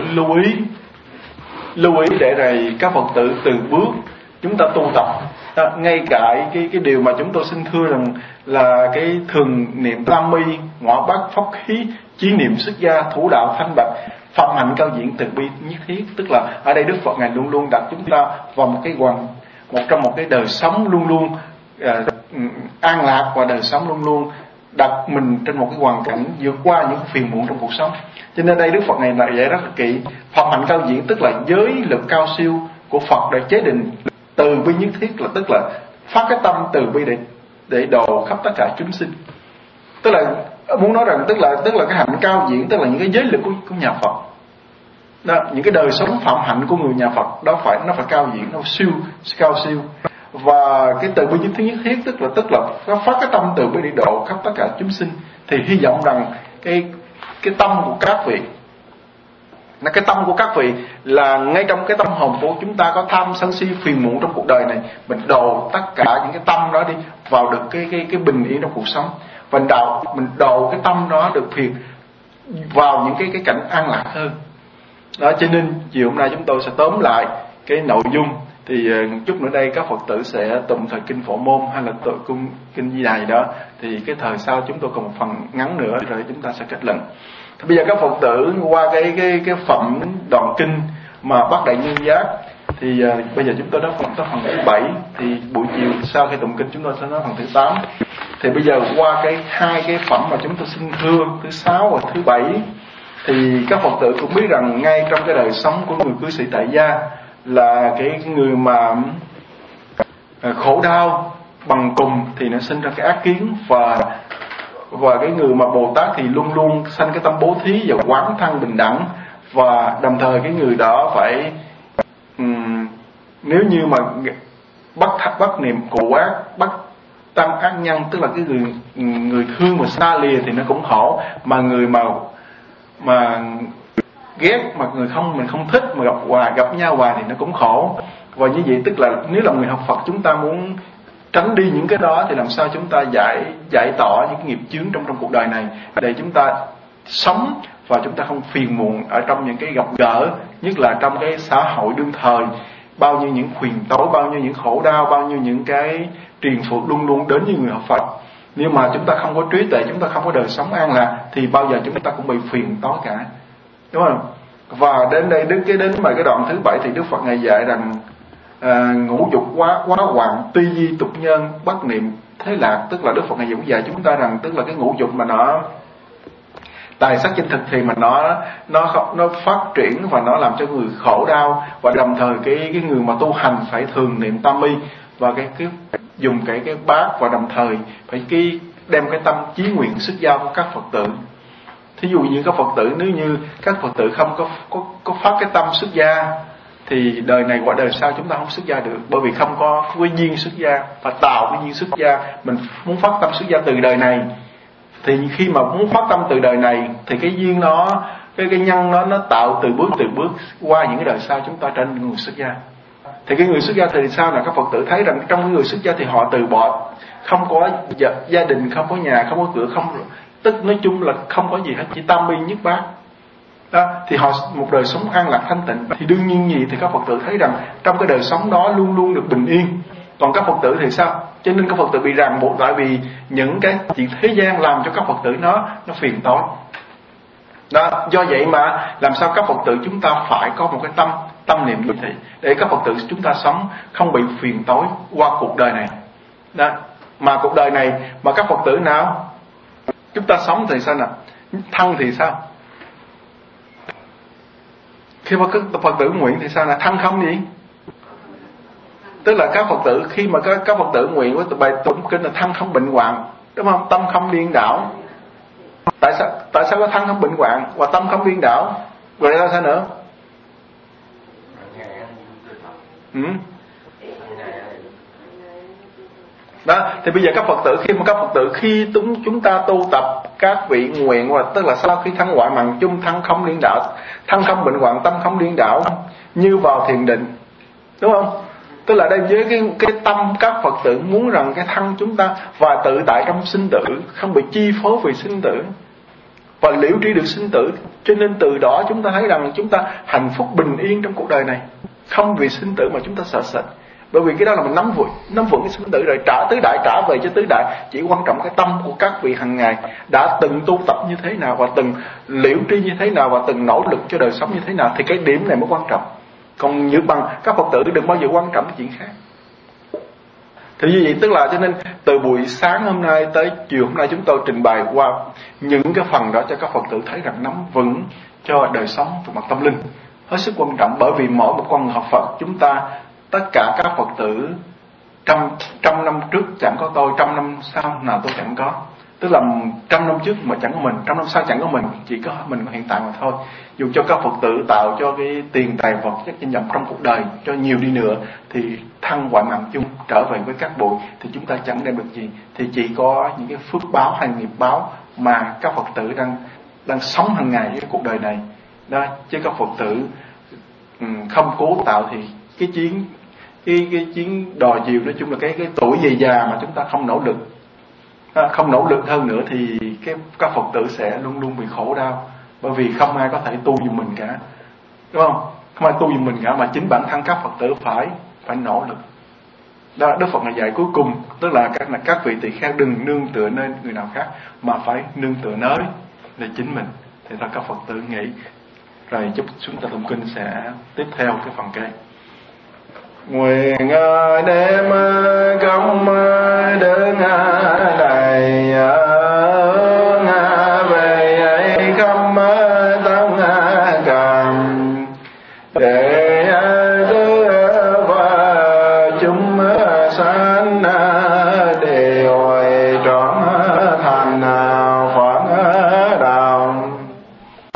lưu ý để rồi các Phật tử từ bước chúng ta tu tập. Ngay cả cái điều mà chúng tôi xin thưa rằng là cái thường niệm tam mi, ngọ bát pháp khí, chí niệm xuất gia, thủ đạo thanh bạch, phạm hạnh cao diễn, từ bi nhất thiết. Tức là ở đây Đức Phật ngài luôn luôn đặt chúng ta vào trong một cái đời sống luôn luôn an lạc, và đời sống luôn luôn đặt mình trên một cái hoàn cảnh vượt qua những phiền muộn trong cuộc sống. Cho nên đây Đức Phật này lại dạy rất là kỹ. Phạm hạnh cao diễn tức là giới lực cao siêu của Phật để chế định từ bi nhất thiết, là tức là phát cái tâm từ bi để độ khắp tất cả chúng sinh. Tức là muốn nói rằng tức là cái hạnh cao diễn tức là những cái giới lực của nhà Phật. Đó, những cái đời sống phạm hạnh của người nhà Phật đó nó phải cao diễn, nó cao siêu. Và cái từ bi nhất thiết tức là nó phát cái tâm từ bi để độ khắp tất cả chúng sinh. Thì hy vọng rằng cái tâm của các vị, là cái tâm của các vị là ngay trong cái tâm hồn của chúng ta có tham sân si phiền muộn trong cuộc đời này, mình độ tất cả những cái tâm đó đi vào được cái bình yên trong cuộc sống, và mình độ cái tâm đó được thiệt vào những cái cảnh an lạc hơn. Đó, cho nên chiều hôm nay chúng tôi sẽ tóm lại cái nội dung. Thì chút nữa đây các Phật tử sẽ tụng thời kinh Phổ Môn hay là tụng kinh Di Đà gì đó. Thì cái thời sau chúng tôi còn một phần ngắn nữa rồi chúng ta sẽ kết luận. Thì bây giờ các Phật tử qua cái phẩm đoạn kinh mà Bát Đại Nhân Giác. Thì bây giờ chúng tôi đã phần tới phần thứ 7. Thì buổi chiều sau khi tụng kinh chúng tôi sẽ nói phần thứ 8. Thì bây giờ qua hai cái phẩm mà chúng tôi xin thưa, thứ 6 và thứ 7. Thì các Phật tử cũng biết rằng ngay trong cái đời sống của người cư sĩ tại gia là cái người mà khổ đau bằng cùng thì nó sinh ra cái ác kiến, và cái người mà Bồ Tát thì luôn luôn sanh cái tâm bố thí và quán thân bình đẳng. Và đồng thời cái người đó phải nếu như mà bắt niệm cụ ác, bắt tâm ác nhân, tức là cái người thương mà xa lìa thì nó cũng khổ, mà người mà ghét, mà mình không thích mà gặp nhau hoài thì nó cũng khổ. Và như vậy tức là nếu là người học Phật chúng ta muốn tránh đi những cái đó thì làm sao chúng ta giải tỏa những cái nghiệp chướng trong cuộc đời này để chúng ta sống và chúng ta không phiền muộn ở trong những cái gặp gỡ, nhất là trong cái xã hội đương thời. Bao nhiêu những phiền tối, bao nhiêu những khổ đau, bao nhiêu những cái triền phược luôn luôn đến với người học Phật. Nếu mà chúng ta không có trí tuệ, chúng ta không có đời sống an lạc thì bao giờ chúng ta cũng bị phiền tối cả, đúng không? Và đến đây đến cái đoạn thứ 7 thì Đức Phật ngài dạy rằng ngũ dục quá hoạn, tuy di tục nhân, bất niệm thế lạc. Tức là Đức Phật Ngài cũng dạy chúng ta rằng, tức là cái ngũ dục mà nó tài sắc danh thực thì mà nó phát triển và nó làm cho người khổ đau, và đồng thời cái người mà tu hành phải thường niệm tam mi, và cái dùng cái bát, và đồng thời phải đem cái tâm chí nguyện xuất gia của các Phật tử. Thí dụ như các Phật tử, nếu như các Phật tử không có phát cái tâm xuất gia thì đời này qua đời sau chúng ta không xuất gia được, bởi vì không có cái duyên xuất gia. Và tạo cái duyên xuất gia, mình muốn phát tâm xuất gia từ đời này, thì khi mà muốn phát tâm từ đời này thì cái duyên nó, cái nhân nó tạo từ bước qua những cái đời sau chúng ta trở thành người xuất gia. Thì cái người xuất gia thì sao, là các Phật tử thấy rằng trong cái người xuất gia thì họ từ bỏ, không có gia đình, không có nhà, không có cửa, không, tức nói chung là không có gì hết, chỉ tam mi nhất bát đó, thì họ một đời sống an lạc thanh tịnh. Thì đương nhiên gì thì các Phật tử thấy rằng trong cái đời sống đó luôn luôn được bình yên. Còn các Phật tử thì sao? Cho nên các Phật tử bị ràng buộc, tại vì những cái chuyện thế gian làm cho các Phật tử nó phiền toái đó. Do vậy mà làm sao các Phật tử chúng ta phải có một cái tâm niệm như thế, để các Phật tử chúng ta sống không bị phiền toái qua cuộc đời này đó. Mà cuộc đời này mà các Phật tử nào chúng ta sống thì sao nào? Thân thì sao? Khi mà các Phật tử nguyện thì sao là thân không gì? Tức là các Phật tử khi mà các Phật tử nguyện với bài tụng kinh là thân không bệnh hoạn, đúng không? Tâm không điên đảo. Tại sao có thân không bệnh hoạn và tâm không điên đảo? Vậy là sao nữa? Đó, thì bây giờ các Phật tử, khi mà các Phật tử khi chúng ta tu tập các vị nguyện, và tức là sau khi thân hoại mạng chung, thân không điên đảo, thân không bệnh hoạn, tâm không điên đảo, như vào thiền định, đúng không? Tức là đây với cái tâm các Phật tử muốn rằng cái thân chúng ta và tự tại trong sinh tử, không bị chi phối vì sinh tử và liễu tri được sinh tử. Cho nên từ đó chúng ta thấy rằng chúng ta hạnh phúc bình yên trong cuộc đời này, không vì sinh tử mà chúng ta sợ sệt. Bởi vì cái đó là mình nắm vững cái sinh tử rồi, tứ đại trả về cho tứ đại. Chỉ quan trọng cái tâm của các vị hàng ngày đã từng tu tập như thế nào, và từng liễu tri như thế nào, và từng nỗ lực cho đời sống như thế nào, thì cái điểm này mới quan trọng. Còn như bằng các Phật tử đừng bao giờ quan trọng cái chuyện khác. Thì như vậy tức là cho nên từ buổi sáng hôm nay tới chiều hôm nay chúng tôi trình bày qua những cái phần đó cho các Phật tử thấy rằng nắm vững cho đời sống về mặt tâm linh hết sức quan trọng. Bởi vì mỗi một con người học Phật chúng ta, tất cả các Phật tử trăm năm trước chẳng có tôi, trăm năm sau nào tôi chẳng có. Tức là trăm năm trước mà chẳng có mình, trăm năm sau chẳng có mình, chỉ có mình hiện tại mà thôi. Dù cho các Phật tử tạo cho cái tiền tài vật chất danh vọng trong cuộc đời cho nhiều đi nữa, thì thân hoại mạng chung trở về với các bụi, thì chúng ta chẳng đem được gì. Thì chỉ có những cái phước báo hay nghiệp báo mà các Phật tử đang sống hàng ngày với cuộc đời này đó. Chứ các Phật tử không cố tạo thì cái chuyến đò chiều, nói chung là cái tuổi về già mà chúng ta không nỗ lực, không nỗ lực hơn nữa, thì các Phật tử sẽ luôn luôn bị khổ đau. Bởi vì không ai có thể tu giùm mình cả, đúng không? Không ai tu giùm mình cả, mà chính bản thân các Phật tử phải nỗ lực đó. Đức Phật Ngài dạy cuối cùng, tức là các vị tỳ kheo đừng nương tựa nơi người nào khác, mà phải nương tựa nơi để chính mình. Thì các Phật tử nghĩ. Rồi chúc chúng ta tụng kinh sẽ tiếp theo cái phần kế. Nguyện đêm công đơn này về không tâm cảm để